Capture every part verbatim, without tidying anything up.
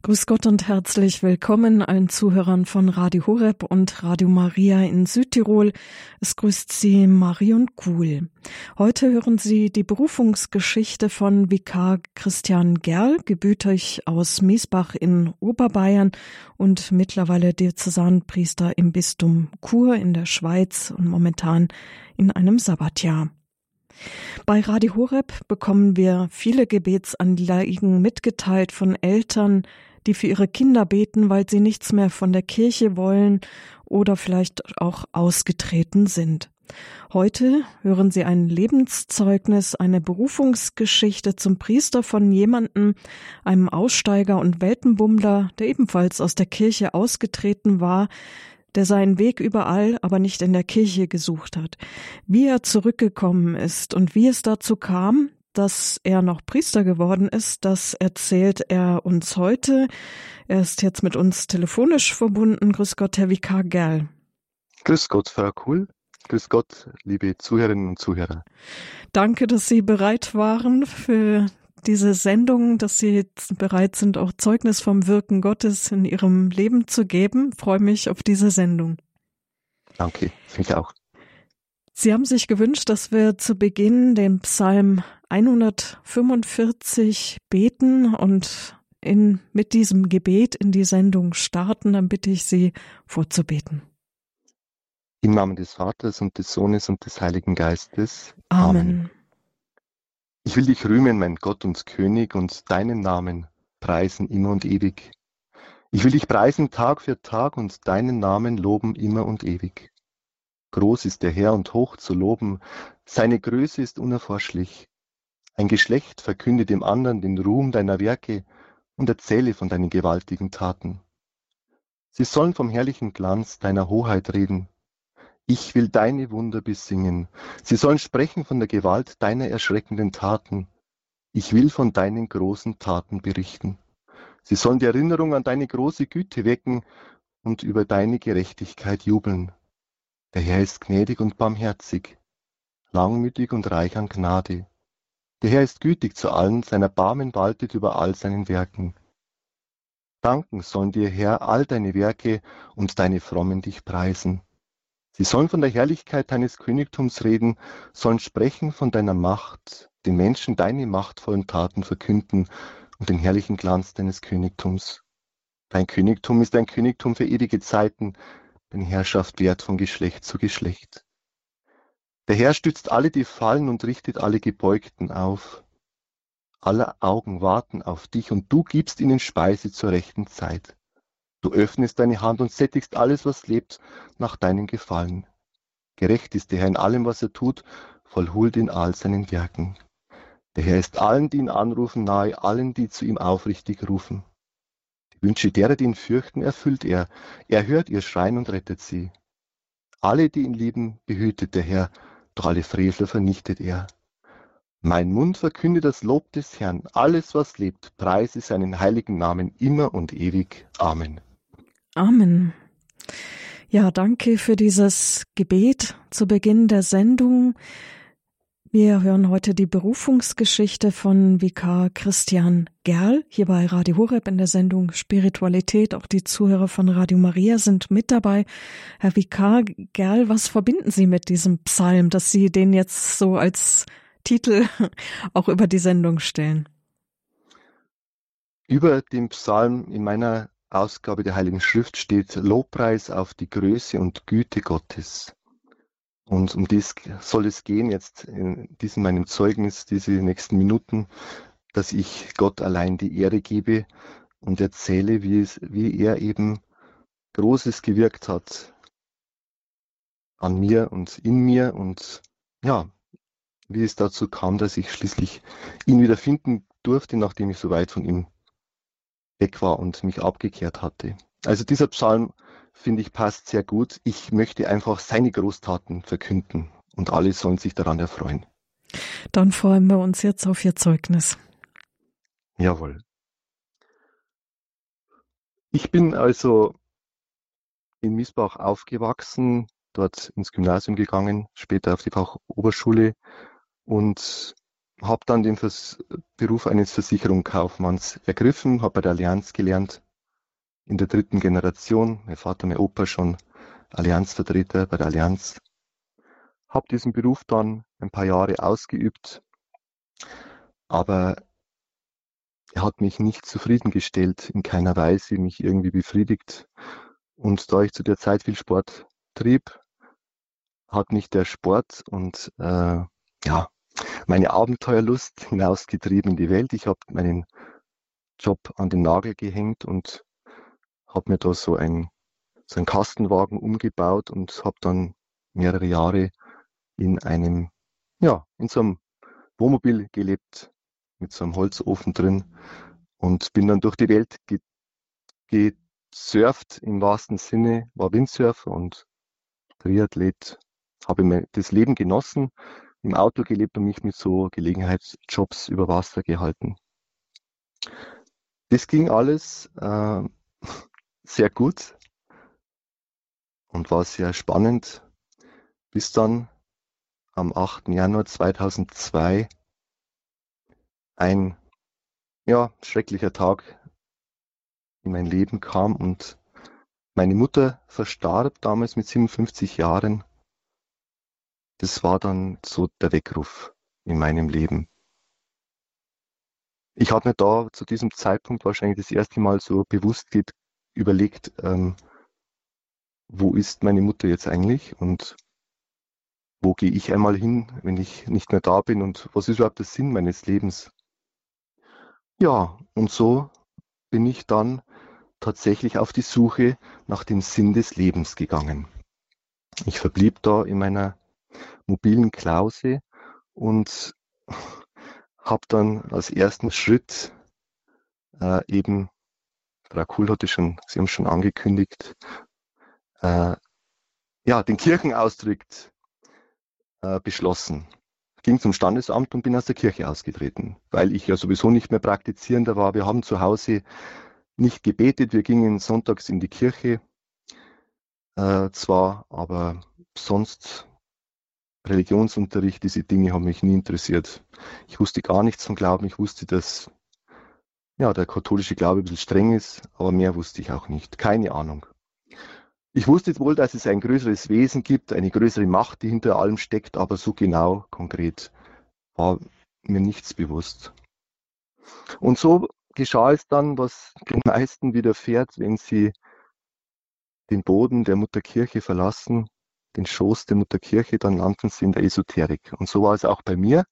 Grüß Gott und herzlich willkommen allen Zuhörern von Radio Horeb und Radio Maria in Südtirol. Es grüßt Sie Marion Kuhl. Heute hören Sie die Berufungsgeschichte von Vikar Christian Gerl, gebürtig aus Miesbach in Oberbayern und mittlerweile Diözesanpriester im Bistum Chur in der Schweiz und momentan in einem Sabbatjahr. Bei Radio Horeb bekommen wir viele Gebetsanliegen mitgeteilt von Eltern, die für ihre Kinder beten, weil sie nichts mehr von der Kirche wollen oder vielleicht auch ausgetreten sind. Heute hören Sie ein Lebenszeugnis, eine Berufungsgeschichte zum Priester von jemandem, einem Aussteiger und Weltenbummler, der ebenfalls aus der Kirche ausgetreten war, der seinen Weg überall, aber nicht in der Kirche gesucht hat. Wie er zurückgekommen ist und wie es dazu kam, dass er noch Priester geworden ist, das erzählt er uns heute. Er ist jetzt mit uns telefonisch verbunden. Grüß Gott, Herr Vikar Gerl. Grüß Gott, Frau Kuhl. Grüß Gott, liebe Zuhörerinnen und Zuhörer. Danke, dass Sie bereit waren für diese Sendung, dass Sie bereit sind, auch Zeugnis vom Wirken Gottes in Ihrem Leben zu geben. Ich freue mich auf diese Sendung. Danke, mich auch. Sie haben sich gewünscht, dass wir zu Beginn den Psalm hundertfünfundvierzig beten und in, mit diesem Gebet in die Sendung starten. Dann bitte ich Sie, vorzubeten. Im Namen des Vaters und des Sohnes und des Heiligen Geistes. Amen. Amen. Ich will dich rühmen, mein Gott und König, und deinen Namen preisen immer und ewig. Ich will dich preisen Tag für Tag und deinen Namen loben immer und ewig. Groß ist der Herr und hoch zu loben, seine Größe ist unerforschlich. Ein Geschlecht verkündet dem anderen den Ruhm deiner Werke und erzähle von deinen gewaltigen Taten. Sie sollen vom herrlichen Glanz deiner Hoheit reden. Ich will deine Wunder besingen. Sie sollen sprechen von der Gewalt deiner erschreckenden Taten. Ich will von deinen großen Taten berichten. Sie sollen die Erinnerung an deine große Güte wecken und über deine Gerechtigkeit jubeln. Der Herr ist gnädig und barmherzig, langmütig und reich an Gnade. Der Herr ist gütig zu allen, sein Erbarmen waltet über all seinen Werken. Danken sollen dir, Herr, all deine Werke und deine Frommen dich preisen. Sie sollen von der Herrlichkeit deines Königtums reden, sollen sprechen von deiner Macht, den Menschen deine machtvollen Taten verkünden und den herrlichen Glanz deines Königtums. Dein Königtum ist ein Königtum für ewige Zeiten, deine Herrschaft währt von Geschlecht zu Geschlecht. Der Herr stützt alle, die fallen, und richtet alle Gebeugten auf. Aller Augen warten auf dich, und du gibst ihnen Speise zur rechten Zeit. Du öffnest deine Hand und sättigst alles, was lebt, nach deinem Gefallen. Gerecht ist der Herr in allem, was er tut, voll Huld in all seinen Werken. Der Herr ist allen, die ihn anrufen, nahe, allen, die zu ihm aufrichtig rufen. Die Wünsche derer, die ihn fürchten, erfüllt er. Er hört ihr Schreien und rettet sie. Alle, die ihn lieben, behütet der Herr, doch alle Frevler vernichtet er. Mein Mund verkündet das Lob des Herrn. Alles, was lebt, preise seinen heiligen Namen immer und ewig. Amen. Amen. Ja, danke für dieses Gebet zu Beginn der Sendung. Wir hören heute die Berufungsgeschichte von Vikar Christian Gerl hier bei Radio Horeb in der Sendung Spiritualität. Auch die Zuhörer von Radio Maria sind mit dabei. Herr Vikar Gerl, was verbinden Sie mit diesem Psalm, dass Sie den jetzt so als Titel auch über die Sendung stellen? Über dem Psalm in meiner Ausgabe der Heiligen Schrift steht Lobpreis auf die Größe und Güte Gottes. Und um dies soll es gehen jetzt in diesem meinem Zeugnis, diese nächsten Minuten, dass ich Gott allein die Ehre gebe und erzähle, wie, es, wie er eben Großes gewirkt hat an mir und in mir und ja, wie es dazu kam, dass ich schließlich ihn wieder finden durfte, nachdem ich so weit von ihm weg war und mich abgekehrt hatte. Also dieser Psalm, finde ich, passt sehr gut. Ich möchte einfach seine Großtaten verkünden und alle sollen sich daran erfreuen. Dann freuen wir uns jetzt auf Ihr Zeugnis. Jawohl. Ich bin also in Miesbach aufgewachsen, dort ins Gymnasium gegangen, später auf die Fachoberschule und habe dann den Vers Beruf eines Versicherungskaufmanns ergriffen, habe bei der Allianz gelernt, in der dritten Generation, mein Vater, mein Opa schon Allianzvertreter bei der Allianz. Habe diesen Beruf dann ein paar Jahre ausgeübt, aber er hat mich nicht zufriedengestellt, in keiner Weise mich irgendwie befriedigt. Und da ich zu der Zeit viel Sport trieb, hat mich der Sport und äh, ja, meine Abenteuerlust hinausgetrieben in die Welt. Ich habe meinen Job an den Nagel gehängt und habe mir da so ein so einen Kastenwagen umgebaut und habe dann mehrere Jahre in einem, ja, in so einem Wohnmobil gelebt, mit so einem Holzofen drin und bin dann durch die Welt ge gesurft im wahrsten Sinne, war Windsurfer und Triathlet, habe mir das Leben genossen, im Auto gelebt und mich mit so Gelegenheitsjobs über Wasser gehalten. Das ging alles äh, sehr gut und war sehr spannend, bis dann am achten Januar zweitausendzwei ein ja, schrecklicher Tag in mein Leben kam und meine Mutter verstarb damals mit siebenundfünfzig Jahren. Das war dann so der Weckruf in meinem Leben. Ich habe mir da zu diesem Zeitpunkt wahrscheinlich das erste Mal so bewusst geht, überlegt, ähm, wo ist meine Mutter jetzt eigentlich und wo gehe ich einmal hin, wenn ich nicht mehr da bin und was ist überhaupt der Sinn meines Lebens? Ja, und so bin ich dann tatsächlich auf die Suche nach dem Sinn des Lebens gegangen. Ich verblieb da in meiner mobilen Klause und habe dann als ersten Schritt äh, eben, Frau Kuhl hatte schon, Sie haben schon angekündigt, äh, ja, den Kirchenaustritt äh, beschlossen. Ging zum Standesamt und bin aus der Kirche ausgetreten, weil ich ja sowieso nicht mehr Praktizierender war. Wir haben zu Hause nicht gebetet, wir gingen sonntags in die Kirche, äh, zwar, aber sonst Religionsunterricht, diese Dinge haben mich nie interessiert. Ich wusste gar nichts vom Glauben, ich wusste, dass ja, der katholische Glaube ein bisschen streng ist, aber mehr wusste ich auch nicht. Keine Ahnung. Ich wusste wohl, dass es ein größeres Wesen gibt, eine größere Macht, die hinter allem steckt, aber so genau, konkret war mir nichts bewusst. Und so geschah es dann, was den meisten widerfährt, wenn sie den Boden der Mutterkirche verlassen, den Schoß der Mutterkirche, dann landen sie in der Esoterik. Und so war es auch bei mir.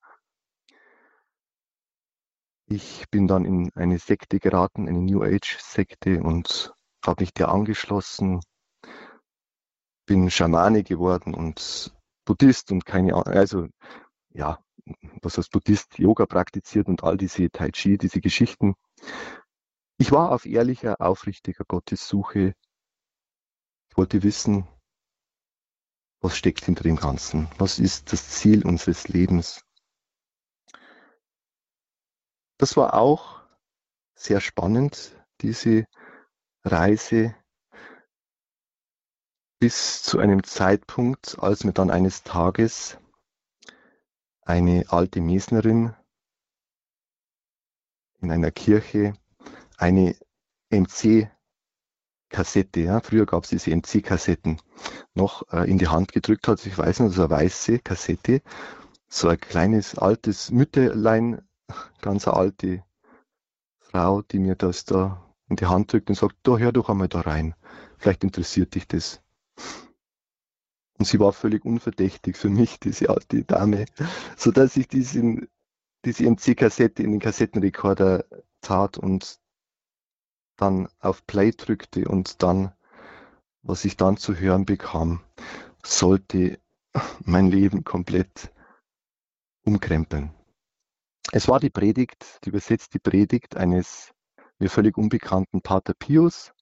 Ich bin dann in eine Sekte geraten, eine New Age Sekte und habe mich der angeschlossen, bin Schamane geworden und Buddhist und keine Ahnung, also ja, was heißt Buddhist, Yoga praktiziert und all diese Tai Chi, diese Geschichten. Ich war auf ehrlicher, aufrichtiger Gottessuche. Ich wollte wissen, was steckt hinter dem Ganzen? Was ist das Ziel unseres Lebens? Das war auch sehr spannend, diese Reise, bis zu einem Zeitpunkt, als mir dann eines Tages eine alte Mesnerin in einer Kirche eine M C-Kassette, ja, früher gab es diese M C-Kassetten, noch äh, in die Hand gedrückt hat. Ich weiß nicht, so eine weiße Kassette, so ein kleines altes Mütterlein, ganz eine alte Frau, die mir das da in die Hand drückt und sagt, da hör doch einmal da rein, vielleicht interessiert dich das. Und sie war völlig unverdächtig für mich, diese alte Dame, so dass ich diesen, diese M C-Kassette in den Kassettenrekorder tat und dann auf Play drückte und dann, was ich dann zu hören bekam, sollte mein Leben komplett umkrempeln. Es war die Predigt, die übersetzte Predigt eines mir völlig unbekannten Pater Pius,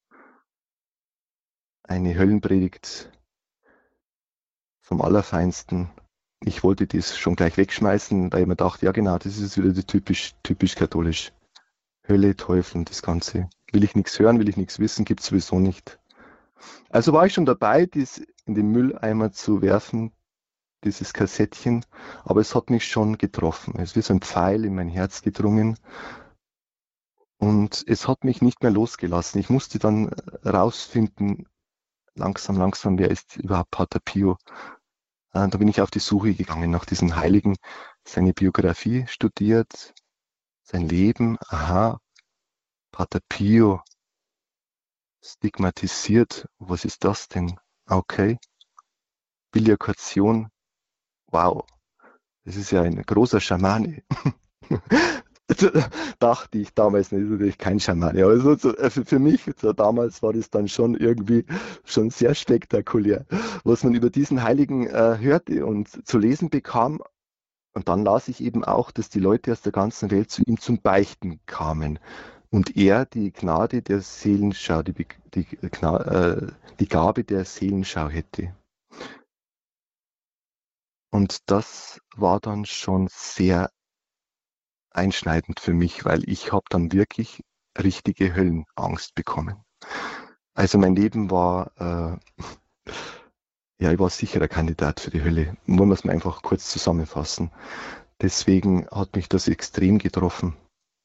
eine Höllenpredigt vom Allerfeinsten. Ich wollte das schon gleich wegschmeißen, weil ich mir dachte, ja genau, das ist wieder typisch, typisch katholisch. Hölle, Teufel und das Ganze. Will ich nichts hören, will ich nichts wissen, gibt's sowieso nicht. Also war ich schon dabei, dies in den Mülleimer zu werfen, dieses Kassettchen, aber es hat mich schon getroffen. Es ist wie so ein Pfeil in mein Herz gedrungen und es hat mich nicht mehr losgelassen. Ich musste dann rausfinden, langsam, langsam, wer ist überhaupt Pater Pio? Äh, Da bin ich auf die Suche gegangen nach diesen Heiligen, seine Biografie studiert, sein Leben. Aha, Pater Pio, stigmatisiert. Was ist das denn? Okay. Billikation. Wow, das ist ja ein großer Schamane. Dachte ich damals, das ist natürlich kein Schamane, aber so, so, also für mich so damals war das dann schon irgendwie schon sehr spektakulär, was man über diesen Heiligen äh, hörte und zu lesen bekam. Und dann las ich eben auch, dass die Leute aus der ganzen Welt zu ihm zum Beichten kamen und er die Gnade der Seelenschau, die, die, äh, die Gabe der Seelenschau hätte. Und das war dann schon sehr einschneidend für mich, weil ich habe dann wirklich richtige Höllenangst bekommen. Also mein Leben war, äh, ja, ich war sicherer Kandidat für die Hölle. Wollen wir es mal einfach kurz zusammenfassen. Deswegen hat mich das extrem getroffen.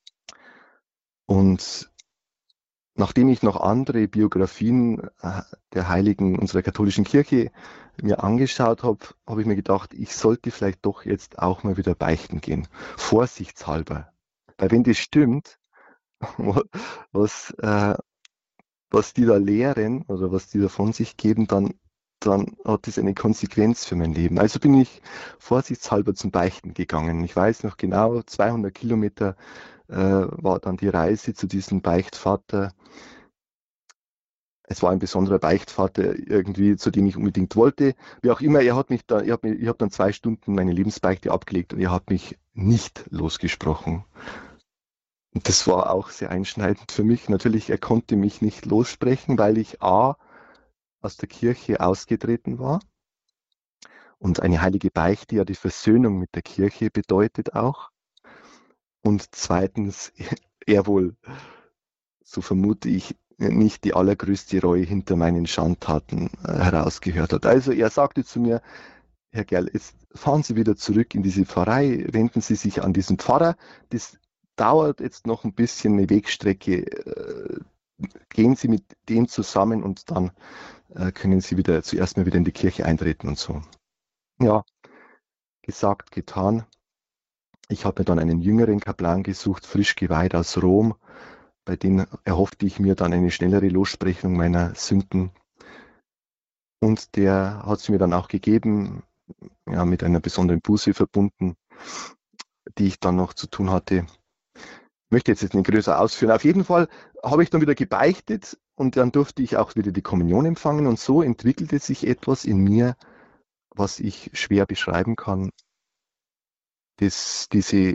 Und nachdem ich noch andere Biografien der Heiligen unserer katholischen Kirche mir angeschaut habe, habe ich mir gedacht, ich sollte vielleicht doch jetzt auch mal wieder beichten gehen. Vorsichtshalber. Weil wenn das stimmt, was, äh, was die da lehren oder was die da von sich geben, dann, dann hat das eine Konsequenz für mein Leben. Also bin ich vorsichtshalber zum Beichten gegangen. Ich weiß noch genau, zweihundert Kilometer äh, war dann die Reise zu diesem Beichtvater. Es war ein besonderer Beichtvater irgendwie, zu dem ich unbedingt wollte. Wie auch immer, er hat mich da, ich habe ich hab dann zwei Stunden meine Lebensbeichte abgelegt und er hat mich nicht losgesprochen. Und das war auch sehr einschneidend für mich. Natürlich, er konnte mich nicht lossprechen, weil ich A, aus der Kirche ausgetreten war und eine heilige Beichte ja die Versöhnung mit der Kirche bedeutet auch. Und zweitens, er wohl, so vermute ich, nicht die allergrößte Reue hinter meinen Schandtaten äh, herausgehört hat. Also er sagte zu mir, Herr Gerl, jetzt fahren Sie wieder zurück in diese Pfarrei, wenden Sie sich an diesen Pfarrer. Das dauert jetzt noch ein bisschen eine Wegstrecke. Äh, gehen Sie mit dem zusammen und dann äh, können Sie wieder zuerst mal wieder in die Kirche eintreten und so. Ja, gesagt, getan. Ich habe mir dann einen jüngeren Kaplan gesucht, frisch geweiht aus Rom. Bei dem erhoffte ich mir dann eine schnellere Lossprechung meiner Sünden. Und der hat es mir dann auch gegeben, ja, mit einer besonderen Buße verbunden, die ich dann noch zu tun hatte. Ich möchte jetzt nicht größer ausführen. Auf jeden Fall habe ich dann wieder gebeichtet und dann durfte ich auch wieder die Kommunion empfangen und so entwickelte sich etwas in mir, was ich schwer beschreiben kann. Das, diese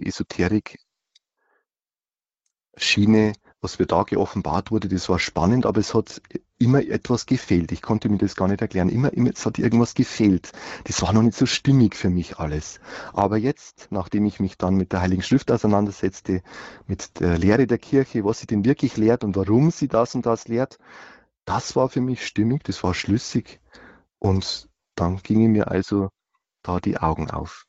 Esoterik-Schiene, was mir da geoffenbart wurde, das war spannend, aber es hat immer etwas gefehlt. Ich konnte mir das gar nicht erklären. Immer, immer, es hat irgendwas gefehlt. Das war noch nicht so stimmig für mich alles. Aber jetzt, nachdem ich mich dann mit der Heiligen Schrift auseinandersetzte, mit der Lehre der Kirche, was sie denn wirklich lehrt und warum sie das und das lehrt, das war für mich stimmig, das war schlüssig. Und dann gingen mir also da die Augen auf.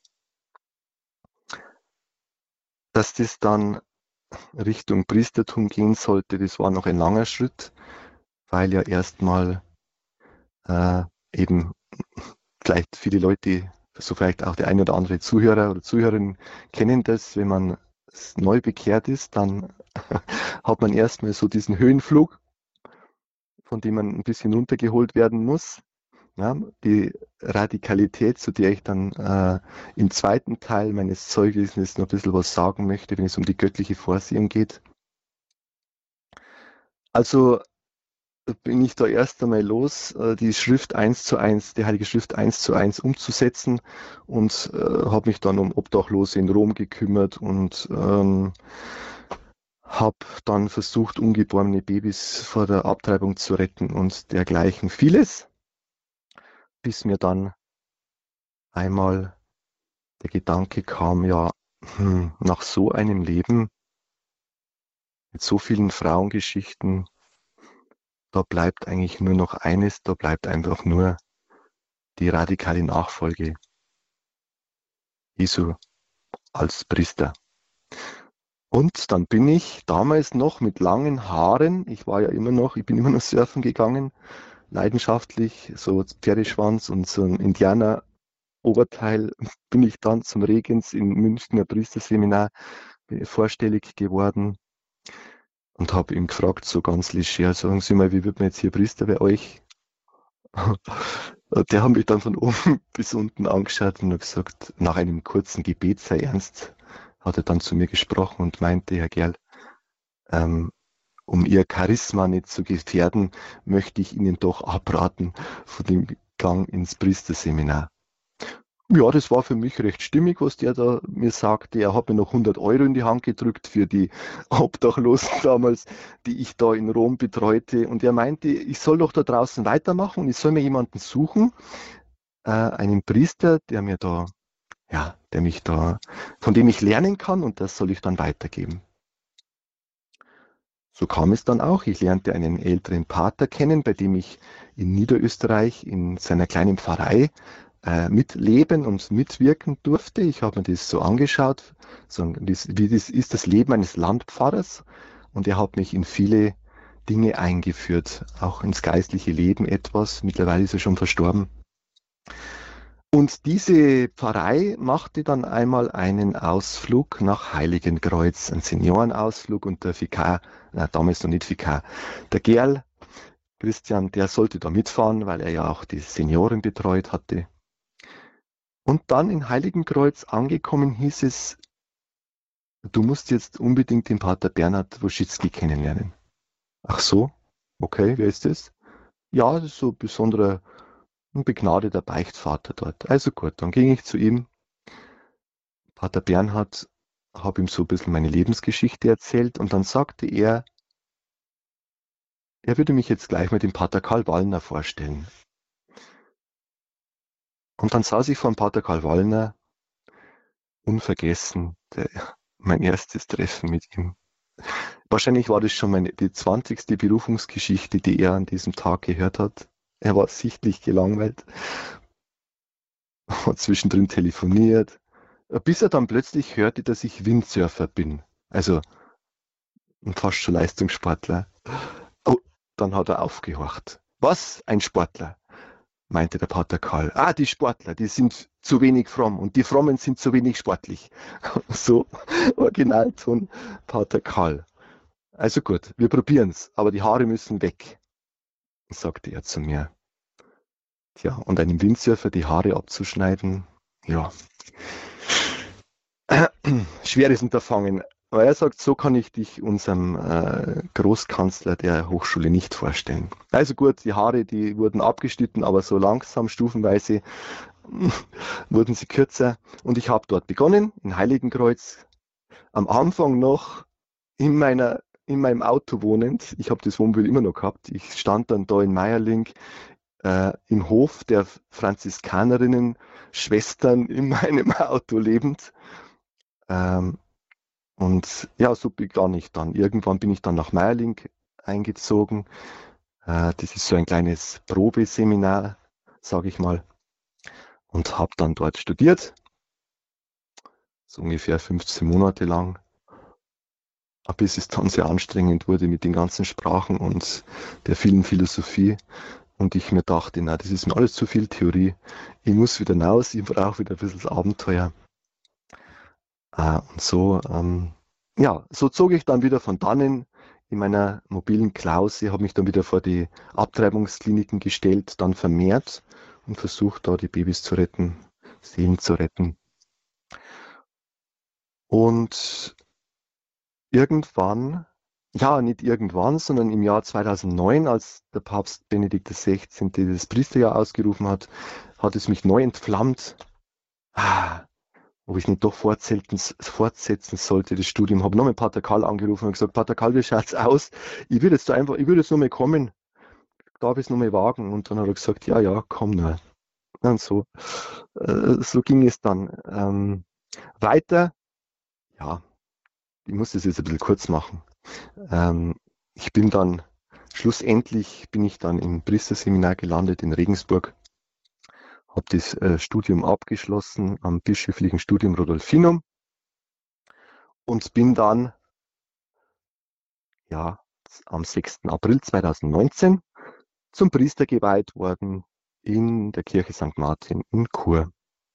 Dass das dann Richtung Priestertum gehen sollte, das war noch ein langer Schritt, weil ja erstmal äh, eben vielleicht viele Leute, so vielleicht auch der ein oder andere Zuhörer oder Zuhörerin kennen das, wenn man neu bekehrt ist, dann hat man erstmal so diesen Höhenflug, von dem man ein bisschen runtergeholt werden muss. Ja, die Radikalität, zu der ich dann äh, im zweiten Teil meines Zeugnisses noch ein bisschen was sagen möchte, wenn es um die göttliche Vorsehung geht. Also bin ich da erst einmal los, äh, die Schrift eins zu eins, die Heilige Schrift eins zu eins umzusetzen und äh, habe mich dann um Obdachlose in Rom gekümmert und ähm, habe dann versucht, ungeborene Babys vor der Abtreibung zu retten und dergleichen vieles, bis mir dann einmal der Gedanke kam, ja, hm, nach so einem Leben mit so vielen Frauengeschichten, da bleibt eigentlich nur noch eines, da bleibt einfach nur die radikale Nachfolge. Jesu als Priester. Und dann bin ich damals noch mit langen Haaren, ich war ja immer noch, ich bin immer noch surfen gegangen, leidenschaftlich, so Pferdeschwanz und so ein Indianer-Oberteil, bin ich dann zum Regens im Münchner Priesterseminar vorstellig geworden und habe ihn gefragt, so ganz leger, sagen Sie mal, wie wird man jetzt hier Priester bei euch? Der hat mich dann von oben bis unten angeschaut und hat gesagt, nach einem kurzen Gebet sei ernst, hat er dann zu mir gesprochen und meinte, Herr Gerl, ähm, um Ihr Charisma nicht zu gefährden, möchte ich Ihnen doch abraten von dem Gang ins Priesterseminar. Ja, das war für mich recht stimmig, was der da mir sagte. Er hat mir noch hundert Euro in die Hand gedrückt für die Obdachlosen damals, die ich da in Rom betreute. Und er meinte, ich soll doch da draußen weitermachen und ich soll mir jemanden suchen, äh, einen Priester, der mir da, ja, der mich da, von dem ich lernen kann und das soll ich dann weitergeben. So kam es dann auch. Ich lernte einen älteren Pater kennen, bei dem ich in Niederösterreich in seiner kleinen Pfarrei äh, mitleben und mitwirken durfte. Ich habe mir das so angeschaut, so, das, wie das ist das Leben eines Landpfarrers. Und er hat mich in viele Dinge eingeführt, auch ins geistliche Leben etwas. Mittlerweile ist er schon verstorben. Und diese Pfarrei machte dann einmal einen Ausflug nach Heiligenkreuz, einen Seniorenausflug, und der Vikar, na, damals noch nicht Vikar, der Gerl, Christian, der sollte da mitfahren, weil er ja auch die Senioren betreut hatte. Und dann in Heiligenkreuz angekommen hieß es, du musst jetzt unbedingt den Pater Bernhard Woschitzki kennenlernen. Ach so, okay, wer ist das? Ja, das ist so ein besonderer, ein begnadeter Beichtvater dort. Also gut, dann ging ich zu ihm. Pater Bernhard, habe ihm so ein bisschen meine Lebensgeschichte erzählt und dann sagte er, er würde mich jetzt gleich mit dem Pater Karl Wallner vorstellen. Und dann saß ich vor dem Pater Karl Wallner, unvergessen, der, mein erstes Treffen mit ihm. Wahrscheinlich war das schon meine, die zwanzigste Berufungsgeschichte, die er an diesem Tag gehört hat. Er war sichtlich gelangweilt, hat zwischendrin telefoniert, bis er dann plötzlich hörte, dass ich Windsurfer bin. Also fast schon Leistungssportler. Oh, dann hat er aufgehorcht. Was? Ein Sportler? Meinte der Pater Karl. Ah, die Sportler, die sind zu wenig fromm und die Frommen sind zu wenig sportlich. So Originalton Pater Karl. Also gut, wir probieren's, aber die Haare müssen weg, sagte er zu mir. Tja, und einem Windsurfer die Haare abzuschneiden, ja, schweres Unterfangen. Aber er sagt, so kann ich dich unserem äh, Großkanzler der Hochschule nicht vorstellen. Also gut, die Haare, die wurden abgeschnitten, aber so langsam, stufenweise wurden sie kürzer. Und ich habe dort begonnen, in Heiligenkreuz, am Anfang noch in meiner in meinem Auto wohnend. Ich habe das Wohnmobil immer noch gehabt. Ich stand dann da in Meierling äh, im Hof der Franziskanerinnen, Schwestern in meinem Auto lebend. Ähm, Und ja, so begann ich dann. Irgendwann bin ich dann nach Meierling eingezogen. Äh, das ist so ein kleines Probeseminar, sage ich mal. Und habe dann dort studiert. So ungefähr fünfzehn Monate lang. Bis es dann sehr anstrengend wurde mit den ganzen Sprachen und der vielen Philosophie. Und ich mir dachte, na, das ist mir alles zu viel Theorie. Ich muss wieder raus, ich brauche wieder ein bisschen Abenteuer. Äh, und so... Ähm, Ja, so zog ich dann wieder von dannen in meiner mobilen Klause, habe mich dann wieder vor die Abtreibungskliniken gestellt, dann vermehrt und versucht, da die Babys zu retten, Seelen zu retten. Und irgendwann, ja, nicht irgendwann, sondern im Jahr zweitausendneun, als der Papst Benedikt der Sechzehnte das Priesterjahr ausgerufen hat, hat es mich neu entflammt. Ah, ob ich nicht doch fortsetzen, fortsetzen sollte, das Studium. Habe nochmal Pater Karl angerufen und gesagt, Pater Karl, wie schaut's aus? Ich würde jetzt da einfach, ich würde jetzt nochmal kommen, darf ich es nochmal wagen? Und dann hat er gesagt, ja, ja, komm nur. Und so, äh, so ging es dann ähm, weiter. Ja, ich muss das jetzt ein bisschen kurz machen. Ähm, ich bin dann, schlussendlich bin ich dann im Priesterseminar gelandet in Regensburg, habe das äh, Studium abgeschlossen am Bischöflichen Studium Rudolfinum und bin dann ja am sechsten April zweitausendneunzehn zum Priester geweiht worden in der Kirche Sankt Martin in Chur.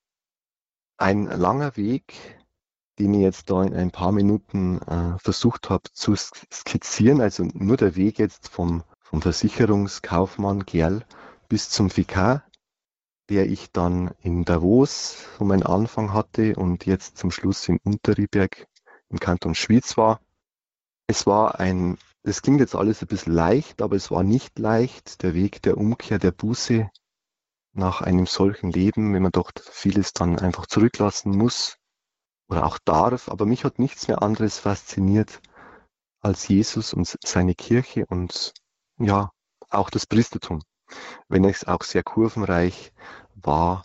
Ein langer Weg, den ich jetzt da in ein paar Minuten äh, versucht habe zu skizzieren, also nur der Weg jetzt vom, vom Versicherungskaufmann Gerl bis zum Vikar, der ich dann in Davos, wo mein Anfang hatte und jetzt zum Schluss in Unterriberg im Kanton Schwyz war. Es war ein, das klingt jetzt alles ein bisschen leicht, aber es war nicht leicht, der Weg der Umkehr, der Buße nach einem solchen Leben, wenn man doch vieles dann einfach zurücklassen muss oder auch darf. Aber mich hat nichts mehr anderes fasziniert als Jesus und seine Kirche und ja, auch das Priestertum, wenn es auch sehr kurvenreich war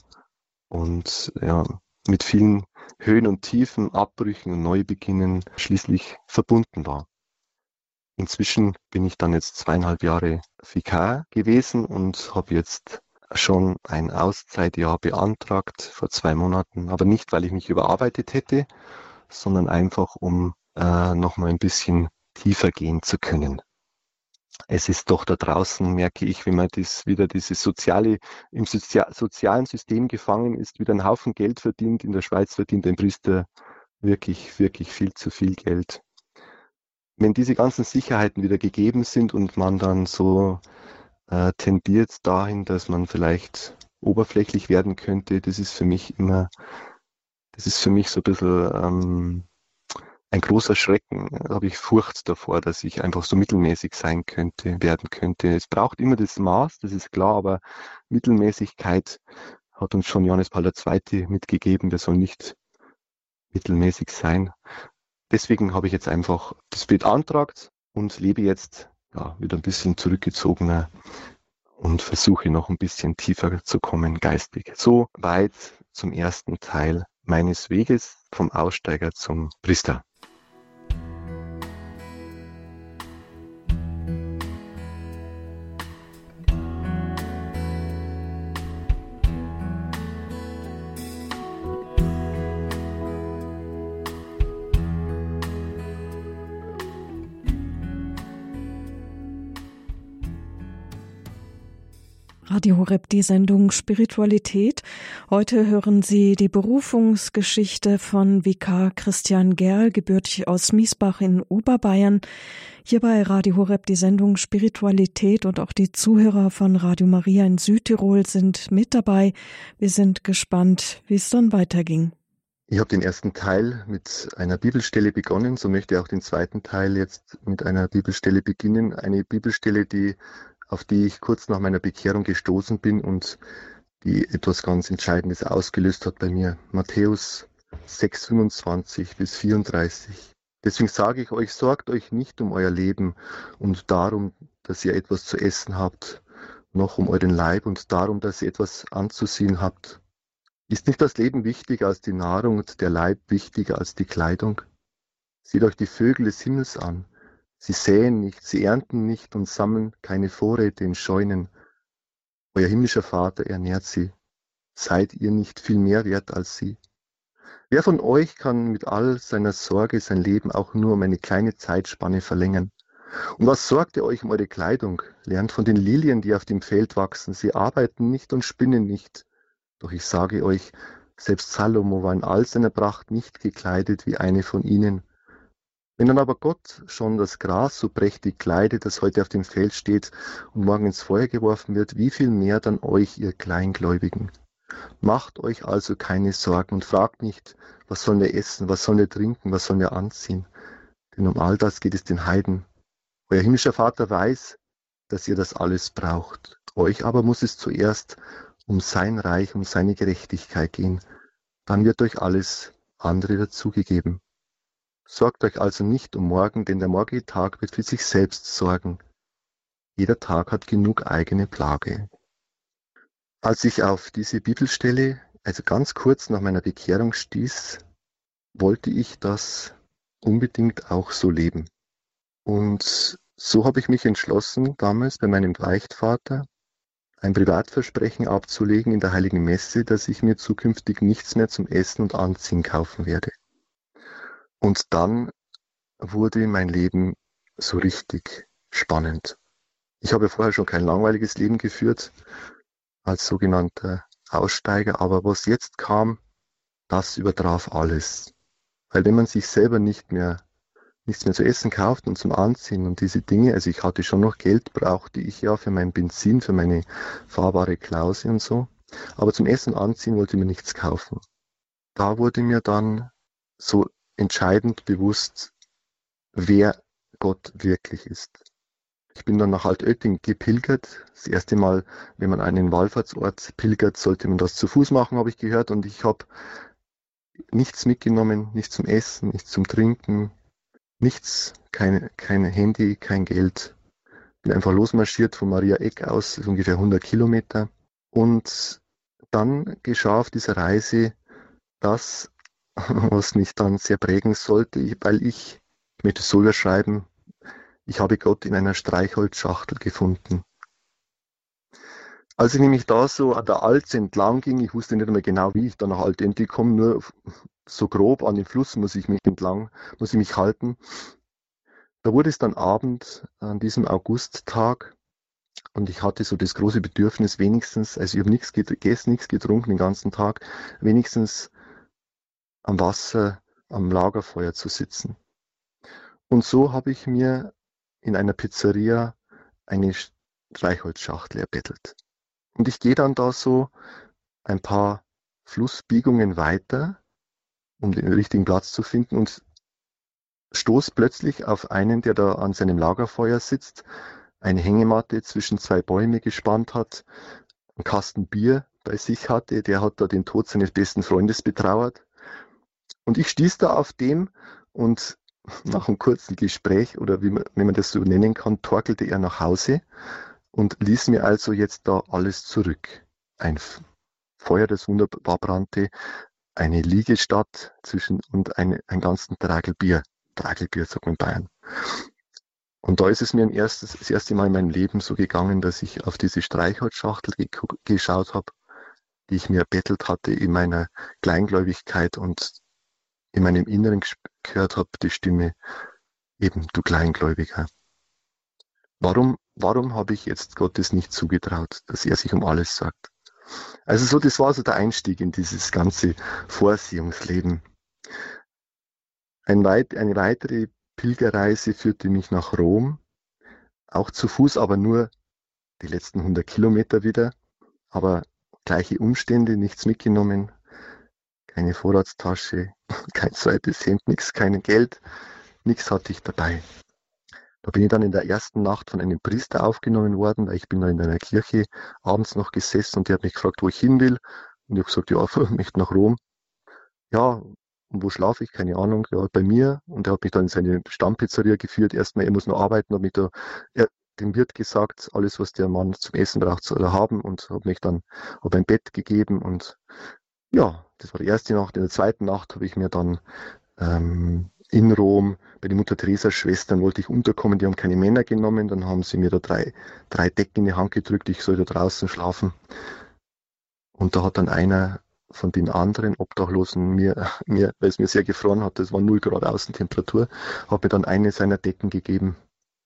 und ja, mit vielen Höhen und Tiefen, Abbrüchen und Neubeginnen schließlich verbunden war. Inzwischen bin ich dann jetzt zweieinhalb Jahre Vikar gewesen und habe jetzt schon ein Auszeitjahr beantragt vor zwei Monaten, aber nicht, weil ich mich überarbeitet hätte, sondern einfach, um äh, nochmal ein bisschen tiefer gehen zu können. Es ist doch da draußen, merke ich, wenn man das wieder dieses soziale, im Sozia- sozialen System gefangen ist, wieder einen Haufen Geld verdient. In der Schweiz verdient ein Priester wirklich, wirklich viel zu viel Geld. Wenn diese ganzen Sicherheiten wieder gegeben sind und man dann so äh, tendiert dahin, dass man vielleicht oberflächlich werden könnte, das ist für mich immer, das ist für mich so ein bisschen ähm, ein großer Schrecken. Da habe ich Furcht davor, dass ich einfach so mittelmäßig sein könnte, werden könnte. Es braucht immer das Maß, das ist klar, aber Mittelmäßigkeit hat uns schon Johannes Paul der Zweite mitgegeben, der soll nicht mittelmäßig sein. Deswegen habe ich jetzt einfach das beantragt und lebe jetzt ja, wieder ein bisschen zurückgezogener und versuche noch ein bisschen tiefer zu kommen geistig. So weit zum ersten Teil meines Weges vom Aussteiger zum Priester. Radio Horeb, die Sendung Spiritualität. Heute hören Sie die Berufungsgeschichte von Vikar Christian Gerl, gebürtig aus Miesbach in Oberbayern. Hier bei Radio Horeb die Sendung Spiritualität und auch die Zuhörer von Radio Maria in Südtirol sind mit dabei. Wir sind gespannt, wie es dann weiterging. Ich habe den ersten Teil mit einer Bibelstelle begonnen, so möchte ich auch den zweiten Teil jetzt mit einer Bibelstelle beginnen. Eine Bibelstelle, die auf die ich kurz nach meiner Bekehrung gestoßen bin und die etwas ganz Entscheidendes ausgelöst hat bei mir. Matthäus sechs, fünfundzwanzig bis vierunddreißig. Deswegen sage ich euch, sorgt euch nicht um euer Leben und darum, dass ihr etwas zu essen habt, noch um euren Leib und darum, dass ihr etwas anzusehen habt. Ist nicht das Leben wichtiger als die Nahrung und der Leib wichtiger als die Kleidung? Seht euch die Vögel des Himmels an. Sie säen nicht, sie ernten nicht und sammeln keine Vorräte in Scheunen. Euer himmlischer Vater ernährt sie. Seid ihr nicht viel mehr wert als sie? Wer von euch kann mit all seiner Sorge sein Leben auch nur um eine kleine Zeitspanne verlängern? Und was sorgt ihr euch um eure Kleidung? Lernt von den Lilien, die auf dem Feld wachsen. Sie arbeiten nicht und spinnen nicht. Doch ich sage euch, selbst Salomo war in all seiner Pracht nicht gekleidet wie eine von ihnen. Wenn dann aber Gott schon das Gras so prächtig kleidet, das heute auf dem Feld steht und morgen ins Feuer geworfen wird, wie viel mehr dann euch, ihr Kleingläubigen? Macht euch also keine Sorgen und fragt nicht, was sollen wir essen, was sollen wir trinken, was sollen wir anziehen? Denn um all das geht es den Heiden. Euer himmlischer Vater weiß, dass ihr das alles braucht. Euch aber muss es zuerst um sein Reich, um seine Gerechtigkeit gehen. Dann wird euch alles andere dazugegeben. Sorgt euch also nicht um morgen, denn der morgige Tag wird für sich selbst sorgen. Jeder Tag hat genug eigene Plage. Als ich auf diese Bibelstelle, also ganz kurz nach meiner Bekehrung stieß, wollte ich das unbedingt auch so leben. Und so habe ich mich entschlossen, damals bei meinem Beichtvater ein Privatversprechen abzulegen in der Heiligen Messe, dass ich mir zukünftig nichts mehr zum Essen und Anziehen kaufen werde. Und dann wurde mein Leben so richtig spannend. Ich habe vorher schon kein langweiliges Leben geführt, als sogenannter Aussteiger, aber was jetzt kam, das übertraf alles. Weil wenn man sich selber nicht mehr, nichts mehr zu essen kauft und zum Anziehen und diese Dinge, also ich hatte schon noch Geld, brauchte ich ja für mein Benzin, für meine fahrbare Klause und so, aber zum Essen und Anziehen wollte ich mir nichts kaufen. Da wurde mir dann so entscheidend bewusst, wer Gott wirklich ist. Ich bin dann nach Altötting gepilgert. Das erste Mal, wenn man einen Wallfahrtsort pilgert, sollte man das zu Fuß machen, habe ich gehört. Und ich habe nichts mitgenommen, nichts zum Essen, nichts zum Trinken, nichts, kein, kein Handy, kein Geld. Bin einfach losmarschiert von Maria Eck aus, das ist ungefähr hundert Kilometer. Und dann geschah auf dieser Reise das, was mich dann sehr prägen sollte, weil ich, ich möchte es so überschreiben, ich habe Gott in einer Streichholzschachtel gefunden. Als ich nämlich da so an der Alz entlang ging, ich wusste nicht mehr genau, wie ich da nach Altenti komme, nur so grob an den Fluss muss ich mich entlang, muss ich mich halten. Da wurde es dann Abend an diesem Augusttag und ich hatte so das große Bedürfnis, wenigstens, also ich habe nichts gegessen, nichts getrunken den ganzen Tag, wenigstens am Wasser, am Lagerfeuer zu sitzen. Und so habe ich mir in einer Pizzeria eine Streichholzschachtel erbettelt. Und ich gehe dann da so ein paar Flussbiegungen weiter, um den richtigen Platz zu finden und stoße plötzlich auf einen, der da an seinem Lagerfeuer sitzt, eine Hängematte zwischen zwei Bäume gespannt hat, einen Kasten Bier bei sich hatte, der hat da den Tod seines besten Freundes betrauert. Und ich stieß da auf dem und nach einem kurzen Gespräch, oder wie man, wenn man das so nennen kann, torkelte er nach Hause und ließ mir also jetzt da alles zurück. Ein Feuer, das wunderbar brannte, eine Liegestatt zwischen und eine, einen ganzen Tragel Bier. Tragelbier, sagt man in Bayern. Und da ist es mir ein erstes, das erste Mal in meinem Leben so gegangen, dass ich auf diese Streichholzschachtel ge geschaut habe, die ich mir erbettelt hatte in meiner Kleingläubigkeit und in meinem Inneren gehört habe, die Stimme, eben du Kleingläubiger. Warum, warum habe ich jetzt Gottes nicht zugetraut, dass er sich um alles sagt? Also so, das war so der Einstieg in dieses ganze Vorsehungsleben. Ein weit, eine weitere Pilgerreise führte mich nach Rom, auch zu Fuß, aber nur die letzten hundert Kilometer wieder, aber gleiche Umstände, nichts mitgenommen, keine Vorratstasche, kein zweites Hemd, nichts, kein Geld, nichts hatte ich dabei. Da bin ich dann in der ersten Nacht von einem Priester aufgenommen worden, weil ich bin da in einer Kirche abends noch gesessen und der hat mich gefragt, wo ich hin will. Und ich habe gesagt, ja, ich möchte nach Rom. Ja, und wo schlafe ich? Keine Ahnung. Ja, bei mir. Und er hat mich dann in seine Stammpizzeria geführt. Erstmal, er muss noch arbeiten, habe mich da, er, dem Wirt gesagt, alles, was der Mann zum Essen braucht, soll er haben und habe mich dann, habe ein Bett gegeben und ja, das war die erste Nacht. In der zweiten Nacht habe ich mir dann ähm, in Rom bei den Mutter Teresa Schwestern wollte ich unterkommen, die haben keine Männer genommen, dann haben sie mir da drei, drei Decken in die Hand gedrückt, ich soll da draußen schlafen. Und da hat dann einer von den anderen Obdachlosen mir, mir weil es mir sehr gefroren hat, das war null Grad Außentemperatur, hat mir dann eine seiner Decken gegeben.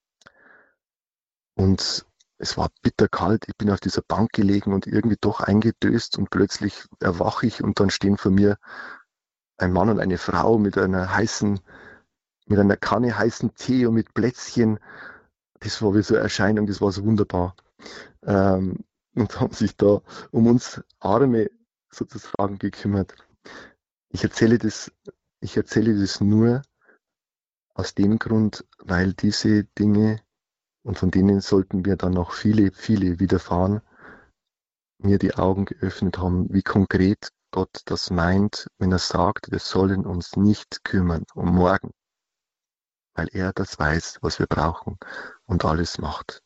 Und es war bitterkalt, ich bin auf dieser Bank gelegen und irgendwie doch eingedöst und plötzlich erwache ich und dann stehen vor mir ein Mann und eine Frau mit einer heißen, mit einer Kanne heißen Tee und mit Plätzchen. Das war wie so eine Erscheinung, das war so wunderbar. Ähm, und haben sich da um uns Arme sozusagen gekümmert. Ich erzähle das, ich erzähle das nur aus dem Grund, weil diese Dinge, und von denen sollten wir dann noch viele, viele widerfahren, mir die Augen geöffnet haben, wie konkret Gott das meint, wenn er sagt, wir sollen uns nicht kümmern um morgen, weil er das weiß, was wir brauchen und alles macht.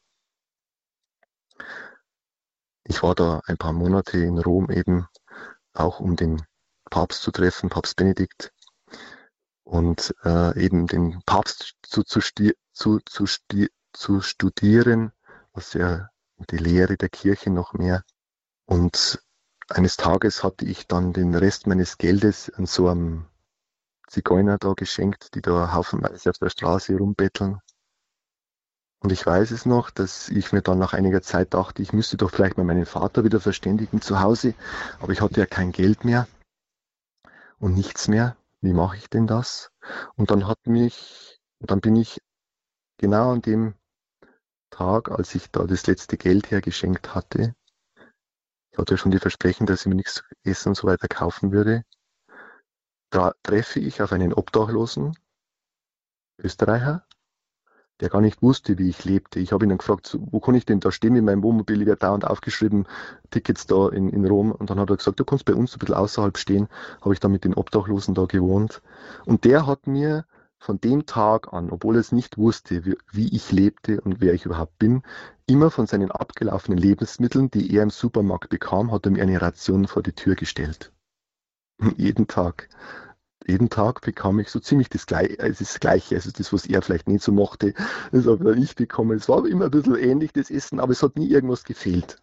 Ich war da ein paar Monate in Rom eben, auch um den Papst zu treffen, Papst Benedikt, und äh, eben den Papst zu, zu, zu, zu, zu studieren, was er die Lehre der Kirche noch mehr. Und eines Tages hatte ich dann den Rest meines Geldes an so einem Zigeuner da geschenkt, die da haufenweise auf der Straße rumbetteln. Und ich weiß es noch, dass ich mir dann nach einiger Zeit dachte, ich müsste doch vielleicht mal meinen Vater wieder verständigen zu Hause, aber ich hatte ja kein Geld mehr und nichts mehr. Wie mache ich denn das? Und dann hat mich, dann bin ich genau an dem Tag, als ich da das letzte Geld hergeschenkt hatte, ich hatte ja schon die Versprechen, dass ich mir nichts zu essen und so weiter kaufen würde, da treffe ich auf einen Obdachlosen Österreicher, der gar nicht wusste, wie ich lebte. Ich habe ihn dann gefragt, so, wo kann ich denn da stehen mit meinem Wohnmobil? Ich werde dauernd aufgeschrieben, Tickets da in, in Rom. Und dann hat er gesagt, du kannst bei uns ein bisschen außerhalb stehen. Habe ich dann mit den Obdachlosen da gewohnt. Und der hat mir von dem Tag an, obwohl er es nicht wusste, wie, wie ich lebte und wer ich überhaupt bin, immer von seinen abgelaufenen Lebensmitteln, die er im Supermarkt bekam, hat er mir eine Ration vor die Tür gestellt. Jeden Tag. Jeden Tag bekam ich so ziemlich das Gleiche, also das Gleiche, also das, was er vielleicht nicht so mochte, das habe dann ich bekommen. Es war immer ein bisschen ähnlich, das Essen, aber es hat nie irgendwas gefehlt.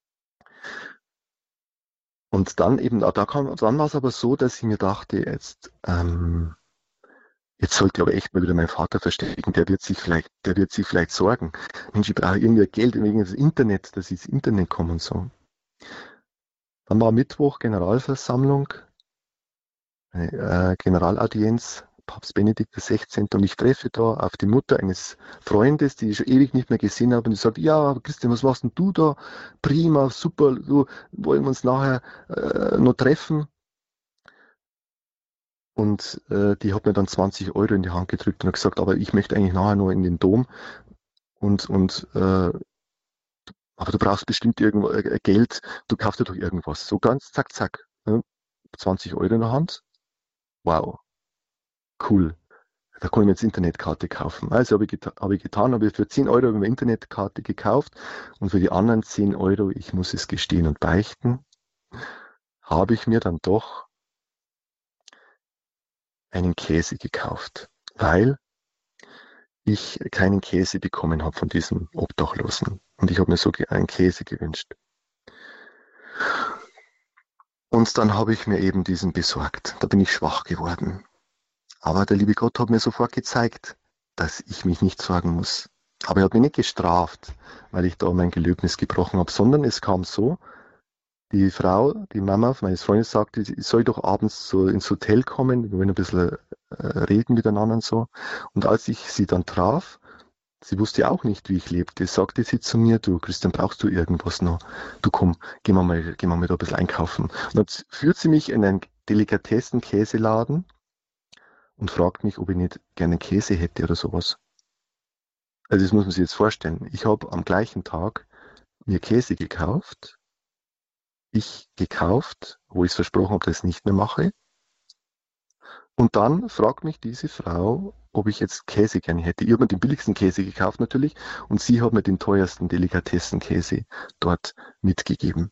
Und dann eben, da kam, dann war es aber so, dass ich mir dachte, jetzt, ähm, jetzt sollte ich aber echt mal wieder meinen Vater verständigen, der wird sich vielleicht, der wird sich vielleicht sorgen. Mensch, ich brauche irgendwie Geld wegen des Internet, dass ich ins Internet komme und so. Dann war Mittwoch Generalversammlung, äh, Generalaudienz, Papst Benedikt der Sechzehnte. Und ich treffe da auf die Mutter eines Freundes, die ich schon ewig nicht mehr gesehen habe. Und die sagt, ja, Christian, was machst denn du da? Prima, super, du, wollen wir uns nachher äh, noch treffen? Und äh, die hat mir dann zwanzig Euro in die Hand gedrückt und hat gesagt, aber ich möchte eigentlich nachher noch in den Dom. Und, und äh, aber du brauchst bestimmt irgendwo äh, Geld, du kaufst dir doch irgendwas. So ganz zack, zack. Ne? zwanzig Euro in der Hand. Wow, cool. Da kann ich mir jetzt Internetkarte kaufen. Also habe ich, geta hab ich getan, habe ich für zehn Euro eine Internetkarte gekauft und für die anderen zehn Euro, ich muss es gestehen und beichten, habe ich mir dann doch einen Käse gekauft, weil ich keinen Käse bekommen habe von diesem Obdachlosen. Und ich habe mir so einen Käse gewünscht. Und dann habe ich mir eben diesen besorgt. Da bin ich schwach geworden. Aber der liebe Gott hat mir sofort gezeigt, dass ich mich nicht sorgen muss. Aber er hat mich nicht gestraft, weil ich da mein Gelöbnis gebrochen habe, sondern es kam so, die Frau, die Mama meines Freundes sagte, ich soll doch abends so ins Hotel kommen, wir wollen ein bisschen äh, reden miteinander und so. Und als ich sie dann traf, sie wusste auch nicht, wie ich lebte, sagte sie zu mir, du Christian, brauchst du irgendwas noch? Du komm, gehen wir mal, gehen wir mal da ein bisschen einkaufen. Und dann führt sie mich in einen Delikatessen-Käseladen und fragt mich, ob ich nicht gerne Käse hätte oder sowas. Also das muss man sich jetzt vorstellen. Ich habe am gleichen Tag mir Käse gekauft, ich gekauft, wo ich es versprochen habe, dass ich es nicht mehr mache. Und dann fragt mich diese Frau, ob ich jetzt Käse gerne hätte. Ich habe mir den billigsten Käse gekauft natürlich und sie hat mir den teuersten Delikatessenkäse dort mitgegeben.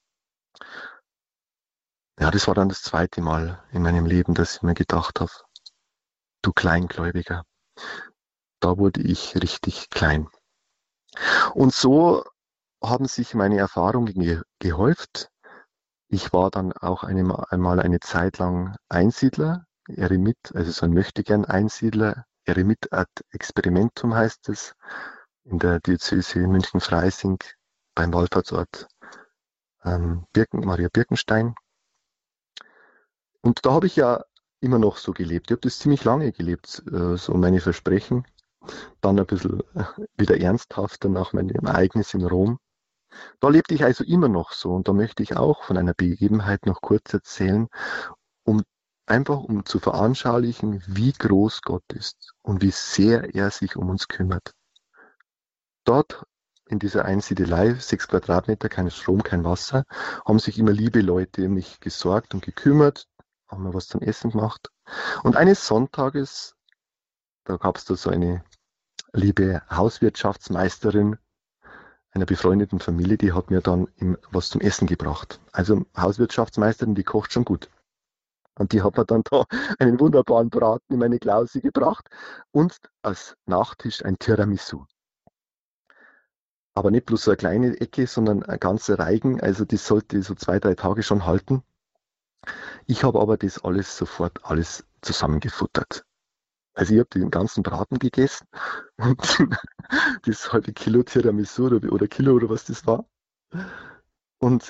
Ja, das war dann das zweite Mal in meinem Leben, dass ich mir gedacht habe, du Kleingläubiger, da wurde ich richtig klein. Und so haben sich meine Erfahrungen ge gehäuft. Ich war dann auch eine, einmal eine Zeit lang Einsiedler, Eremit, also so ein Möchtegern-Einsiedler. Eremit ad experimentum heißt es, in der Diözese München-Freising beim Wallfahrtsort ähm, Birken, Maria Birkenstein. Und da habe ich ja immer noch so gelebt. Ich habe das ziemlich lange gelebt, äh, so meine Versprechen. Dann ein bisschen äh, wieder ernsthafter nach meinem Ereignis in Rom. Da lebte ich also immer noch so und da möchte ich auch von einer Begebenheit noch kurz erzählen, um einfach um zu veranschaulichen, wie groß Gott ist und wie sehr er sich um uns kümmert. Dort in dieser Einsiedelei, sechs Quadratmeter, kein Strom, kein Wasser, haben sich immer liebe Leute um mich gesorgt und gekümmert, haben mir was zum Essen gemacht. Und eines Sonntages, da gab es da so eine liebe Hauswirtschaftsmeisterin einer befreundeten Familie, die hat mir dann was zum Essen gebracht. Also Hauswirtschaftsmeisterin, die kocht schon gut. Und die hat mir dann da einen wunderbaren Braten in meine Klause gebracht und als Nachtisch ein Tiramisu. Aber nicht bloß so eine kleine Ecke, sondern ein ganzer Reigen. Also das sollte so zwei, drei Tage schon halten. Ich habe aber das alles sofort alles zusammengefuttert. Also ich habe den ganzen Braten gegessen und das halbe Kilo Tiramisu oder, oder Kilo oder was das war. Und,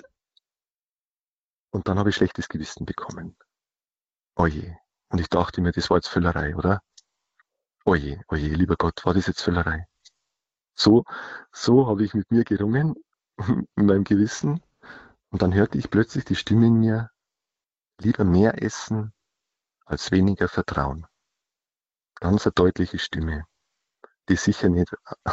und dann habe ich schlechtes Gewissen bekommen. Oje. Und ich dachte mir, das war jetzt Völlerei, oder? Oje, oje, lieber Gott, war das jetzt Völlerei? So, so habe ich mit mir gerungen, in meinem Gewissen. Und dann hörte ich plötzlich die Stimme in mir, lieber mehr essen als weniger vertrauen. Ganz eine deutliche Stimme, die sicher nicht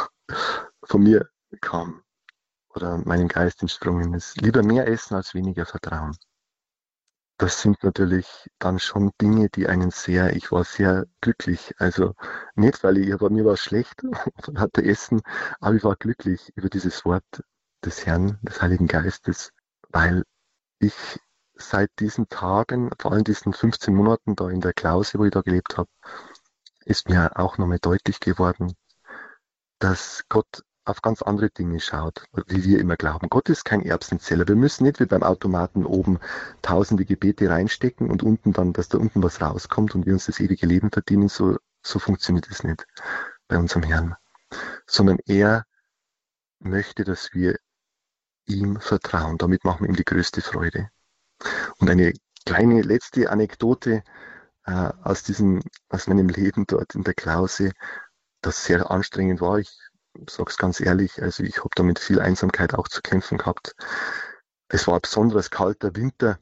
von mir kam oder meinem Geist entsprungen ist. Lieber mehr essen als weniger vertrauen. Das sind natürlich dann schon Dinge, die einen sehr, ich war sehr glücklich. Also nicht, weil ich, bei mir war es schlecht und hatte Essen, aber ich war glücklich über dieses Wort des Herrn, des Heiligen Geistes, weil ich seit diesen Tagen, vor allem diesen fünfzehn Monaten da in der Klause, wo ich da gelebt habe, ist mir auch nochmal deutlich geworden, dass Gott auf ganz andere Dinge schaut, wie wir immer glauben. Gott ist kein Erbsenzeller. Wir müssen nicht wie beim Automaten oben tausende Gebete reinstecken und unten dann, dass da unten was rauskommt und wir uns das ewige Leben verdienen. So, so funktioniert es nicht bei unserem Herrn. Sondern er möchte, dass wir ihm vertrauen. Damit machen wir ihm die größte Freude. Und eine kleine letzte Anekdote äh, aus diesem, aus meinem Leben dort in der Klause, das sehr anstrengend war. Ich sag's ganz ehrlich, also ich habe da mit viel Einsamkeit auch zu kämpfen gehabt. Es war ein besonders kalter Winter.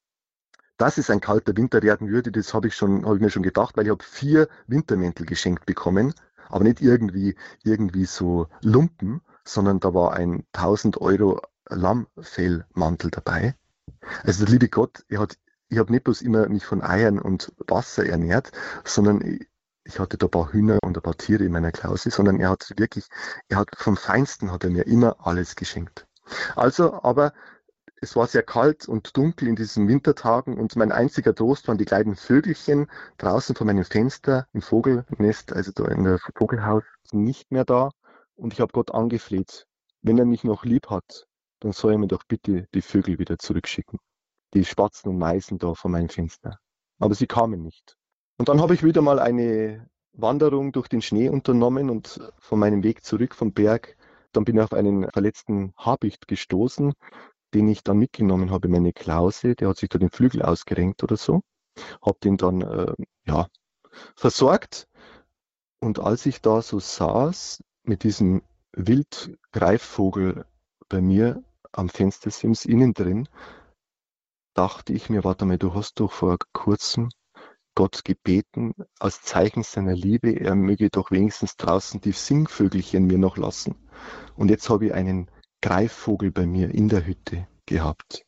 Dass es ein kalter Winter werden würde, das habe ich schon, habe ich mir schon gedacht, weil ich habe vier Wintermäntel geschenkt bekommen, aber nicht irgendwie, irgendwie so Lumpen, sondern da war ein tausend Euro Lammfellmantel dabei. Also der liebe Gott, er hat, ich habe nicht bloß immer mich von Eiern und Wasser ernährt, sondern ich, ich hatte da ein paar Hühner und ein paar Tiere in meiner Klause, sondern er hat wirklich, er hat vom Feinsten hat er mir immer alles geschenkt. Also, aber es war sehr kalt und dunkel in diesen Wintertagen und mein einziger Trost waren die kleinen Vögelchen draußen vor meinem Fenster im Vogelnest, also da in der Vogelhaus, nicht mehr da. Und ich habe Gott angefleht, wenn er mich noch lieb hat, dann soll er mir doch bitte die Vögel wieder zurückschicken. Die Spatzen und Meisen da vor meinem Fenster. Aber sie kamen nicht. Und dann habe ich wieder mal eine Wanderung durch den Schnee unternommen und von meinem Weg zurück vom Berg, dann bin ich auf einen verletzten Habicht gestoßen, den ich dann mitgenommen habe in meine Klause. Der hat sich da den Flügel ausgerenkt oder so. Habe den dann äh, ja, versorgt. Und als ich da so saß mit diesem Wildgreifvogel bei mir am Fenstersims innen drin, dachte ich mir, warte mal, du hast doch vor kurzem Gott gebeten, als Zeichen seiner Liebe, er möge doch wenigstens draußen die Singvögelchen mir noch lassen. Und jetzt habe ich einen Greifvogel bei mir in der Hütte gehabt.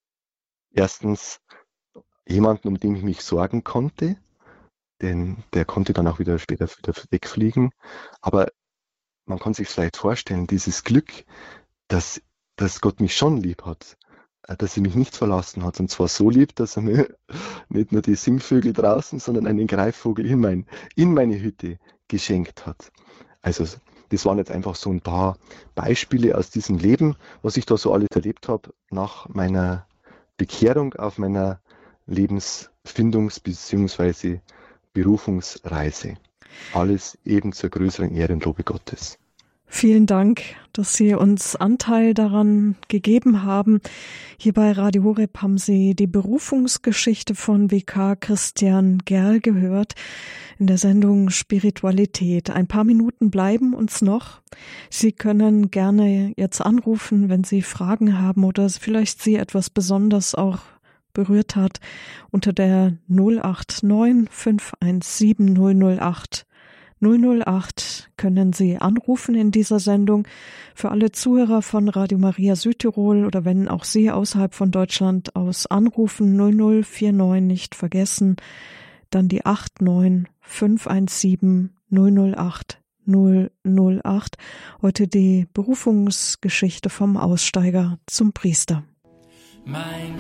Erstens jemanden, um den ich mich sorgen konnte, denn der konnte dann auch wieder später wieder wegfliegen. Aber man kann sich vielleicht vorstellen, dieses Glück, dass, dass Gott mich schon lieb hat, dass er mich nicht verlassen hat. Und zwar so lieb, dass er mir nicht nur die Singvögel draußen, sondern einen Greifvogel in, mein, in meine Hütte geschenkt hat. Also das waren jetzt einfach so ein paar Beispiele aus diesem Leben, was ich da so alles erlebt habe nach meiner Bekehrung auf meiner Lebensfindungs- bzw. Berufungsreise. Alles eben zur größeren Ehre und Lobe Gottes. Vielen Dank, dass Sie uns Anteil daran gegeben haben. Hier bei Radio Horeb haben Sie die Berufungsgeschichte von Vikar Christian Gerl gehört in der Sendung Spiritualität. Ein paar Minuten bleiben uns noch. Sie können gerne jetzt anrufen, wenn Sie Fragen haben oder vielleicht Sie etwas besonders auch berührt hat, unter der null acht neun fünf eins sieben null null acht null null acht können Sie anrufen in dieser Sendung. Für alle Zuhörer von Radio Maria Südtirol oder wenn auch Sie außerhalb von Deutschland aus anrufen, null null vier neun nicht vergessen, dann die acht neun fünf eins sieben null null acht null null acht. Heute die Berufungsgeschichte vom Aussteiger zum Priester. Mein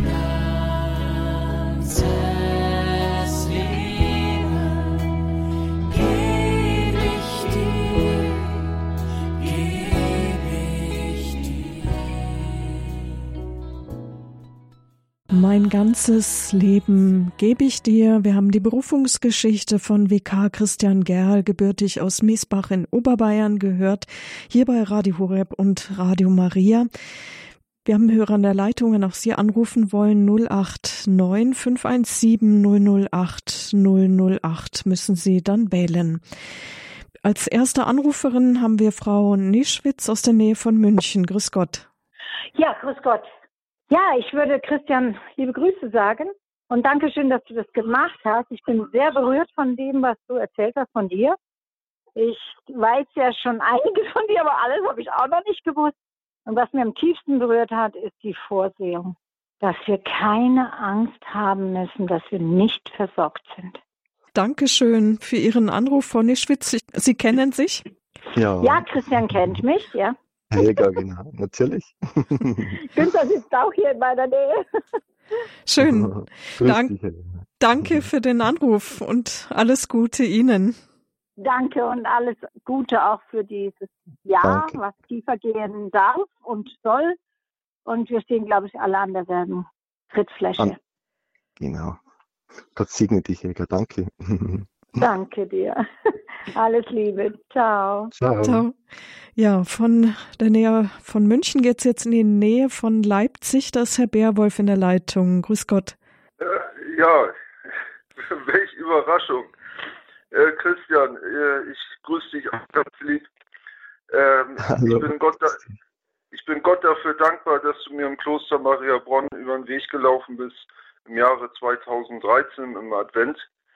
ganzes Leben geb ich dir, geb Mein ganzes Leben gebe ich dir. Wir haben die Berufungsgeschichte von Vikar Christian Gerl, gebürtig aus Miesbach in Oberbayern, gehört, hier bei Radio Horeb und Radio Maria. Wir haben Hörer an der Leitung, wenn auch Sie anrufen wollen, null acht neun fünf eins sieben null null acht null null acht müssen Sie dann wählen. Als erste Anruferin haben wir Frau Nischwitz aus der Nähe von München. Grüß Gott. Ja, grüß Gott. Ja, ich würde Christian liebe Grüße sagen und danke schön, dass du das gemacht hast. Ich bin sehr berührt von dem, was du erzählt hast von dir. Ich weiß ja schon einiges von dir, aber alles habe ich auch noch nicht gewusst. Und was mir am tiefsten berührt hat, ist die Vorsehung, dass wir keine Angst haben müssen, dass wir nicht versorgt sind. Dankeschön für Ihren Anruf, Frau Nischwitz. Sie kennen sich? Ja, Ja, Christian kennt mich, ja. Helga, genau, natürlich. Günther sitzt auch hier in meiner Nähe. Schön. Grüß Dank, dich, Helga. danke für den Anruf und alles Gute Ihnen. Danke und alles Gute auch für dieses Jahr, Danke. was tiefer gehen darf und soll. Und wir stehen, glaube ich, alle an derselben Trittfläche. An- Genau. Gott segne dich, Helga. Danke. Danke dir. Alles Liebe. Ciao. Ciao. Ciao. Ja, von der Nähe von München geht's jetzt in die Nähe von Leipzig. Da ist Herr Bärwolf in der Leitung. Grüß Gott. Äh, ja, welche Überraschung. Äh, Christian, äh, ich grüße dich auch ganz lieb. Ähm, Hallo. ich, bin Gott da, ich bin Gott dafür dankbar, dass du mir im Kloster Maria Bronn über den Weg gelaufen bist im Jahre zweitausenddreizehn im Advent.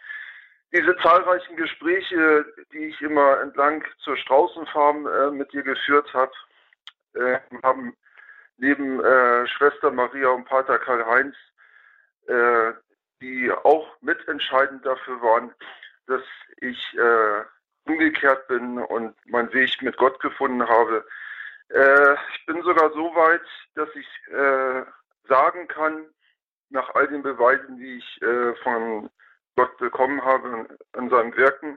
Diese zahlreichen Gespräche, die ich immer entlang zur Straußenfarm äh, mit dir geführt habe, äh, haben neben äh, Schwester Maria und Pater Karl-Heinz, äh, die auch mitentscheidend dafür waren, dass ich äh, umgekehrt bin und meinen Weg mit Gott gefunden habe. Äh, ich bin sogar so weit, dass ich äh, sagen kann, nach all den Beweisen, die ich äh, von Gott bekommen habe an seinen Werken.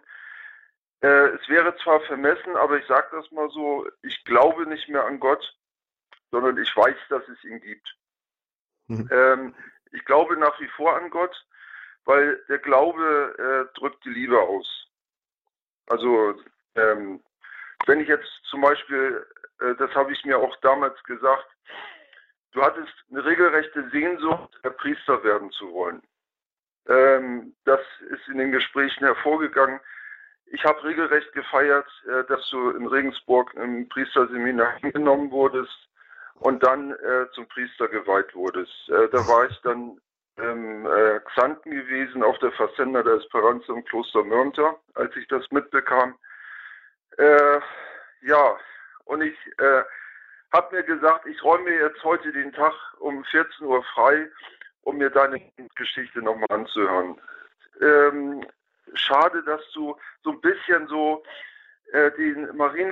Äh, es wäre zwar vermessen, aber ich sage das mal so, ich glaube nicht mehr an Gott, sondern ich weiß, dass es ihn gibt. Mhm. Ähm, ich glaube nach wie vor an Gott, weil der Glaube äh, drückt die Liebe aus. Also ähm, wenn ich jetzt zum Beispiel, äh, das habe ich mir auch damals gesagt, du hattest eine regelrechte Sehnsucht, äh, Priester werden zu wollen. Ähm, das ist in den Gesprächen hervorgegangen. Ich habe regelrecht gefeiert, äh, dass du in Regensburg im Priesterseminar angenommen wurdest und dann äh, zum Priester geweiht wurdest. Äh, da war ich dann im äh, Xanten gewesen, auf der Fazenda der Esperanza im Kloster Mörnter, als ich das mitbekam. Äh, ja, und ich äh, habe mir gesagt, ich räume mir jetzt heute den Tag um vierzehn Uhr frei, um mir deine Geschichte nochmal anzuhören. Ähm, schade, dass du so ein bisschen so äh, den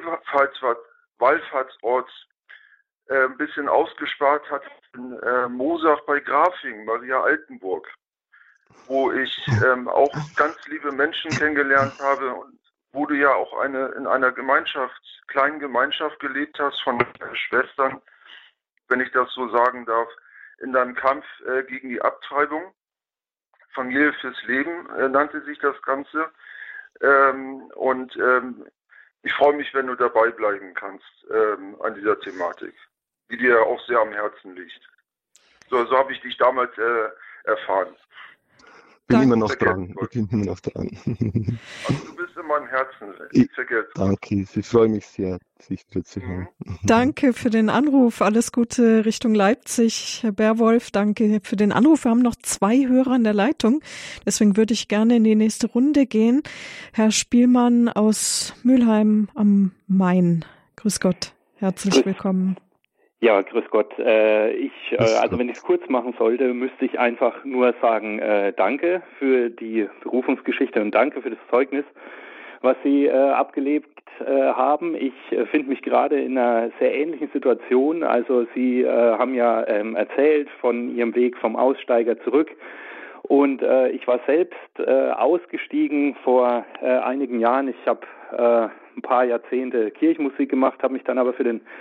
Marienwallfahrtsort äh, ein bisschen ausgespart hast in äh, Moosach bei Grafing, Maria Altenburg, wo ich ähm, auch ganz liebe Menschen kennengelernt habe und wo du ja auch eine in einer Gemeinschaft, kleinen Gemeinschaft gelebt hast von Schwestern, wenn ich das so sagen darf, in deinem Kampf äh, gegen die Abtreibung. Familie fürs Leben äh, nannte sich das Ganze. Ähm, und ähm, ich freue mich, wenn du dabei bleiben kannst ähm, an dieser Thematik, die dir auch sehr am Herzen liegt. So, so habe ich dich damals äh, erfahren. Bin Dank- immer noch dran. Ich bin immer noch dran. Also du bist in meinem Herzen. Ich- Vergesst. Danke, ich freue mich sehr, sich wieder zu hören. Danke für den Anruf. Alles Gute Richtung Leipzig, Herr Bärwolf. Danke für den Anruf. Wir haben noch zwei Hörer in der Leitung. Deswegen würde ich gerne in die nächste Runde gehen. Herr Spielmann aus Mülheim am Main. Grüß Gott. Herzlich Grüß- willkommen. Ja, grüß Gott. Äh, ich, äh, Grüß also Gott. wenn ich es kurz machen sollte, müsste ich einfach nur sagen, äh, danke für die Berufungsgeschichte und danke für das Zeugnis, was Sie äh, abgelebt äh, haben. Ich äh, finde mich gerade in einer sehr ähnlichen Situation. Also Sie äh, haben ja ähm, erzählt von Ihrem Weg vom Aussteiger zurück. Und äh, ich war selbst äh, ausgestiegen vor äh, einigen Jahren. Ich habe äh, ein paar Jahrzehnte Kirchenmusik gemacht, habe mich dann aber für den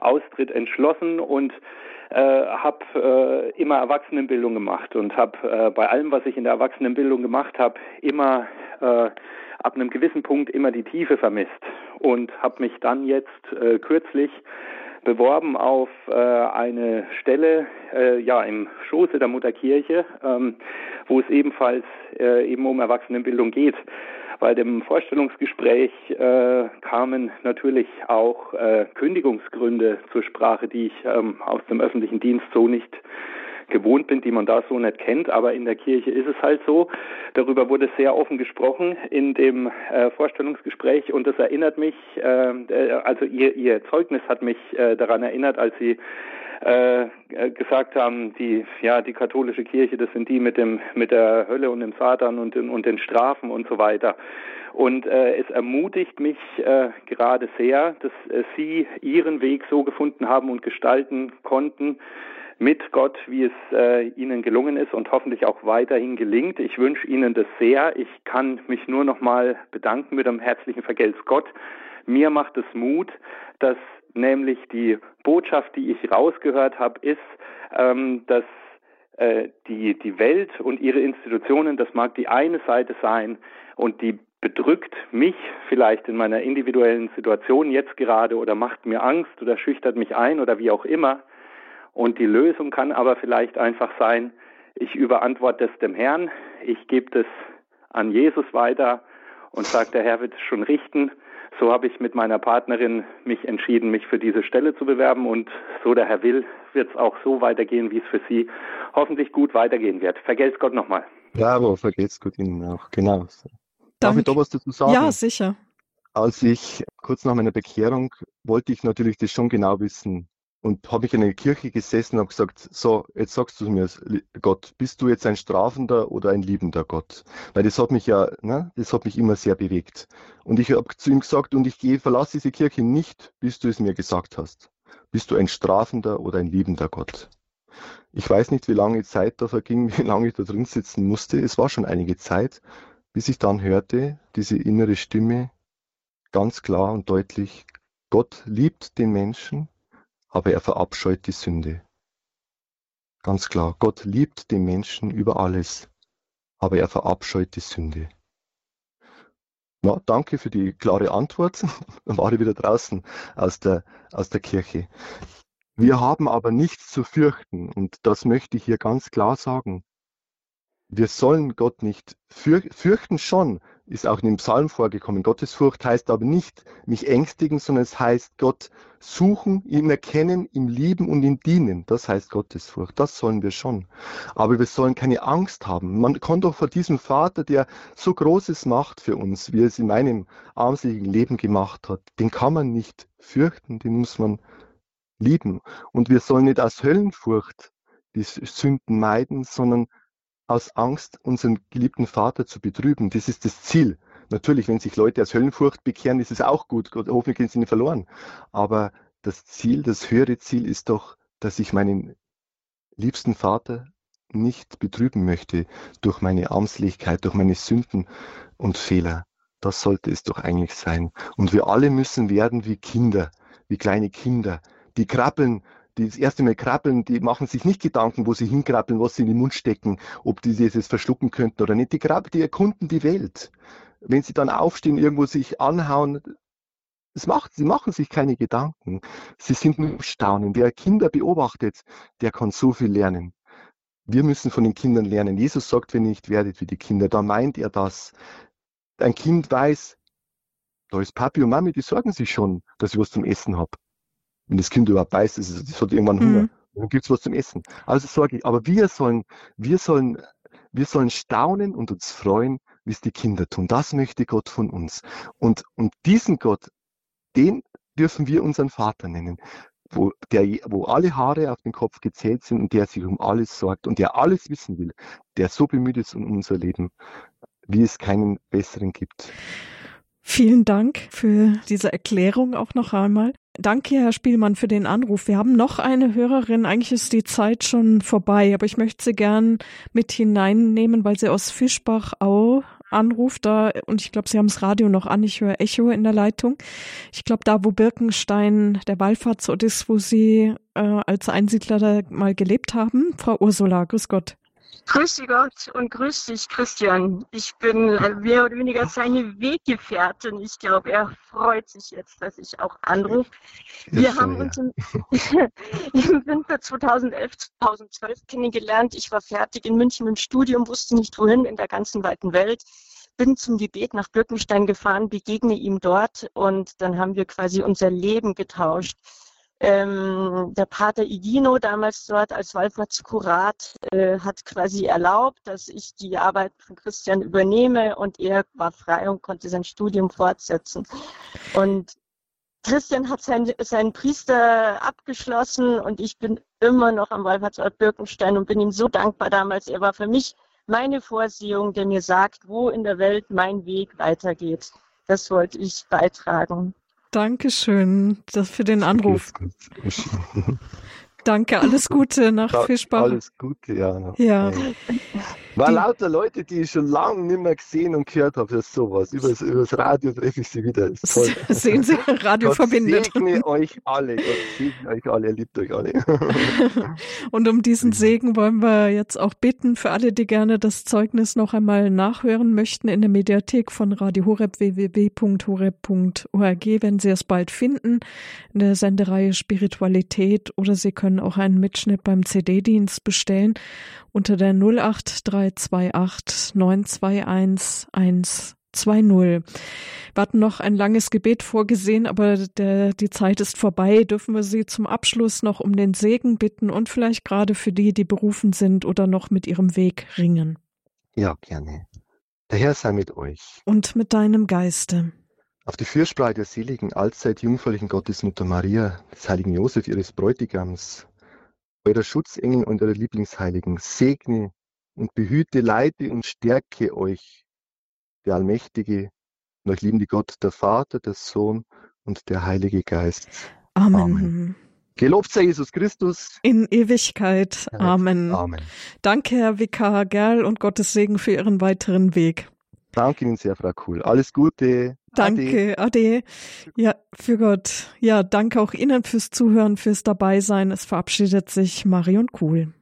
Austritt entschlossen und äh, habe äh, immer Erwachsenenbildung gemacht und habe äh, bei allem, was ich in der Erwachsenenbildung gemacht habe, immer äh, ab einem gewissen Punkt immer die Tiefe vermisst und habe mich dann jetzt äh, kürzlich beworben auf äh, eine Stelle äh, ja im Schoße der Mutterkirche, ähm, wo es ebenfalls äh, eben um Erwachsenenbildung geht. Bei dem Vorstellungsgespräch äh, kamen natürlich auch äh, Kündigungsgründe zur Sprache, die ich ähm, aus dem öffentlichen Dienst so nicht gewohnt bin, die man da so nicht kennt, aber in der Kirche ist es halt so. Darüber wurde sehr offen gesprochen in dem äh, Vorstellungsgespräch und das erinnert mich, äh, also ihr, ihr Zeugnis hat mich äh, daran erinnert, als Sie äh, gesagt haben, die, ja, die katholische Kirche, das sind die mit dem, mit der Hölle und dem Satan und den, und den Strafen und so weiter. Und äh, es ermutigt mich äh, gerade sehr, dass äh, Sie Ihren Weg so gefunden haben und gestalten konnten, mit Gott, wie es äh, Ihnen gelungen ist und hoffentlich auch weiterhin gelingt. Ich wünsche Ihnen das sehr. Ich kann mich nur noch mal bedanken mit einem herzlichen Vergelt's Gott. Mir macht es Mut, dass nämlich die Botschaft, die ich rausgehört habe, ist, ähm, dass äh, die, die Welt und ihre Institutionen, das mag die eine Seite sein und die bedrückt mich vielleicht in meiner individuellen Situation jetzt gerade oder macht mir Angst oder schüchtert mich ein oder wie auch immer. Und die Lösung kann aber vielleicht einfach sein, ich überantworte es dem Herrn, ich gebe das an Jesus weiter und sage, der Herr wird es schon richten. So habe ich mit meiner Partnerin mich entschieden, mich für diese Stelle zu bewerben und so der Herr will, wird es auch so weitergehen, wie es für Sie hoffentlich gut weitergehen wird. Vergelt's Gott nochmal. Bravo, vergelt's Gott Ihnen auch, genau. Darf ich da was dazu sagen? Ja, sicher. Als ich kurz nach meiner Bekehrung wollte ich natürlich das schon genau wissen. Und habe ich in der Kirche gesessen und habe gesagt, so, jetzt sagst du mir, Gott, bist du jetzt ein strafender oder ein liebender Gott? Weil das hat mich ja, ne, das hat mich immer sehr bewegt. Und ich habe zu ihm gesagt, und ich gehe, verlasse diese Kirche nicht, bis du es mir gesagt hast. Bist du ein strafender oder ein liebender Gott? Ich weiß nicht, wie lange Zeit da verging, wie lange ich da drin sitzen musste. Es war schon einige Zeit, bis ich dann hörte, diese innere Stimme, ganz klar und deutlich, Gott liebt den Menschen, aber er verabscheut die Sünde. Ganz klar, Gott liebt den Menschen über alles, aber er verabscheut die Sünde. Na, danke für die klare Antwort. Dann war ich wieder draußen aus der, aus der Kirche. Wir haben aber nichts zu fürchten, und das möchte ich hier ganz klar sagen. Wir sollen Gott nicht für, fürchten schon, ist auch in dem Psalm vorgekommen. Gottesfurcht heißt aber nicht mich ängstigen, sondern es heißt Gott suchen, ihn erkennen, ihm lieben und ihm dienen. Das heißt Gottesfurcht. Das sollen wir schon. Aber wir sollen keine Angst haben. Man kann doch vor diesem Vater, der so Großes macht für uns, wie er es in meinem armseligen Leben gemacht hat, den kann man nicht fürchten, den muss man lieben. Und wir sollen nicht aus Höllenfurcht die Sünden meiden, sondern aus Angst, unseren geliebten Vater zu betrüben. Das ist das Ziel. Natürlich, wenn sich Leute aus Höllenfurcht bekehren, ist es auch gut. Hoffentlich gehen sie nicht verloren. Aber das Ziel, das höhere Ziel ist doch, dass ich meinen liebsten Vater nicht betrüben möchte durch meine Armseligkeit, durch meine Sünden und Fehler. Das sollte es doch eigentlich sein. Und wir alle müssen werden wie Kinder, wie kleine Kinder, die krabbeln, die das erste Mal krabbeln, die machen sich nicht Gedanken, wo sie hinkrabbeln, was sie in den Mund stecken, ob die das verschlucken könnten oder nicht. Die krabbeln, die erkunden die Welt. Wenn sie dann aufstehen, irgendwo sich anhauen, das macht, sie machen sich keine Gedanken. Sie sind nur im Staunen. Wer Kinder beobachtet, der kann so viel lernen. Wir müssen von den Kindern lernen. Jesus sagt, wenn ihr nicht werdet wie die Kinder, dann meint er das. Ein Kind weiß, da ist Papi und Mami, die sorgen sich schon, dass ich was zum Essen habe. Wenn das Kind überhaupt weiß, das, ist, das hat irgendwann Hunger, mhm. Dann gibt es was zum Essen. Also sorge ich. Aber wir sollen, wir sollen, wir sollen staunen und uns freuen, wie es die Kinder tun. Das möchte Gott von uns. Und, und diesen Gott, den dürfen wir unseren Vater nennen, wo, der, wo alle Haare auf den Kopf gezählt sind und der sich um alles sorgt und der alles wissen will, der so bemüht ist um unser Leben, wie es keinen besseren gibt. Vielen Dank für diese Erklärung auch noch einmal. Danke, Herr Spielmann, für den Anruf. Wir haben noch eine Hörerin. Eigentlich ist die Zeit schon vorbei, aber ich möchte sie gern mit hineinnehmen, weil sie aus Fischbach-Au Anruf da, und ich glaube, Sie haben das Radio noch an, ich höre Echo in der Leitung. Ich glaube, da, wo Birkenstein der Wallfahrtsort ist, wo Sie äh, als Einsiedler da mal gelebt haben. Frau Ursula, grüß Gott. Grüß dich Gott und grüß dich, Christian. Ich bin mehr oder weniger seine Weggefährtin. Ich glaube, er freut sich jetzt, dass ich auch anrufe. Wir Ja, haben ja. uns im, im Winter zweitausendelf, zweitausendzwölf kennengelernt. Ich war fertig in München mit dem Studium, wusste nicht wohin in der ganzen weiten Welt. Bin zum Gebet nach Birkenstein gefahren, begegne ihm dort und dann haben wir quasi unser Leben getauscht. Ähm, der Pater Igino, damals dort als Wallfahrtskurat, äh, hat quasi erlaubt, dass ich die Arbeit von Christian übernehme und er war frei und konnte sein Studium fortsetzen. Und Christian hat sein, seinen Priester abgeschlossen und ich bin immer noch am Wallfahrtsort Birkenstein und bin ihm so dankbar damals. Er war für mich meine Vorsehung, der mir sagt, wo in der Welt mein Weg weitergeht. Das wollte ich beitragen. Dankeschön das für den Anruf. Gut, gut. Danke, alles Gute nach Ja, Fischbach. Alles Gute, ja. noch. Ja. Hey. War Die- lauter Leute, die ich schon lange nicht mehr gesehen und gehört habe, das ist sowas. Übers, übers Radio treffe ich sie wieder. Das ist toll. Sehen Sie, Radio Gott verbindet. segne euch alle. Gott segne euch alle. Er liebt euch alle. Und um diesen Segen wollen wir jetzt auch bitten für alle, die gerne das Zeugnis noch einmal nachhören möchten in der Mediathek von Radio Horeb, w w w punkt horeb punkt org, wenn Sie es bald finden, in der Sendereihe Spiritualität, oder Sie können auch einen Mitschnitt beim C D-Dienst bestellen unter der null acht drei zwei acht neun zwei eins eins zwei null. Wir hatten noch ein langes Gebet vorgesehen, aber der, die Zeit ist vorbei. Dürfen wir Sie zum Abschluss noch um den Segen bitten und vielleicht gerade für die, die berufen sind oder noch mit ihrem Weg ringen. Ja, gerne. Der Herr sei mit euch. Und mit deinem Geiste. Auf die Fürsprache der seligen, allzeit jungfräulichen Gottesmutter Maria, des heiligen Josef, ihres Bräutigams, eurer Schutzengel und eurer Lieblingsheiligen, segne und behüte, leite und stärke euch, der Allmächtige, und euch liebende Gott, der Vater, der Sohn und der Heilige Geist. Amen. Amen. Gelobt sei Jesus Christus. In Ewigkeit. Amen. Amen. Danke, Herr Vikar Gerl, und Gottes Segen für Ihren weiteren Weg. Danke Ihnen sehr, Frau Kuhl. Alles Gute. Danke, Ade. Ja, für Gott. Ja, danke auch Ihnen fürs Zuhören, fürs Dabeisein. Es verabschiedet sich Marion Kuhl.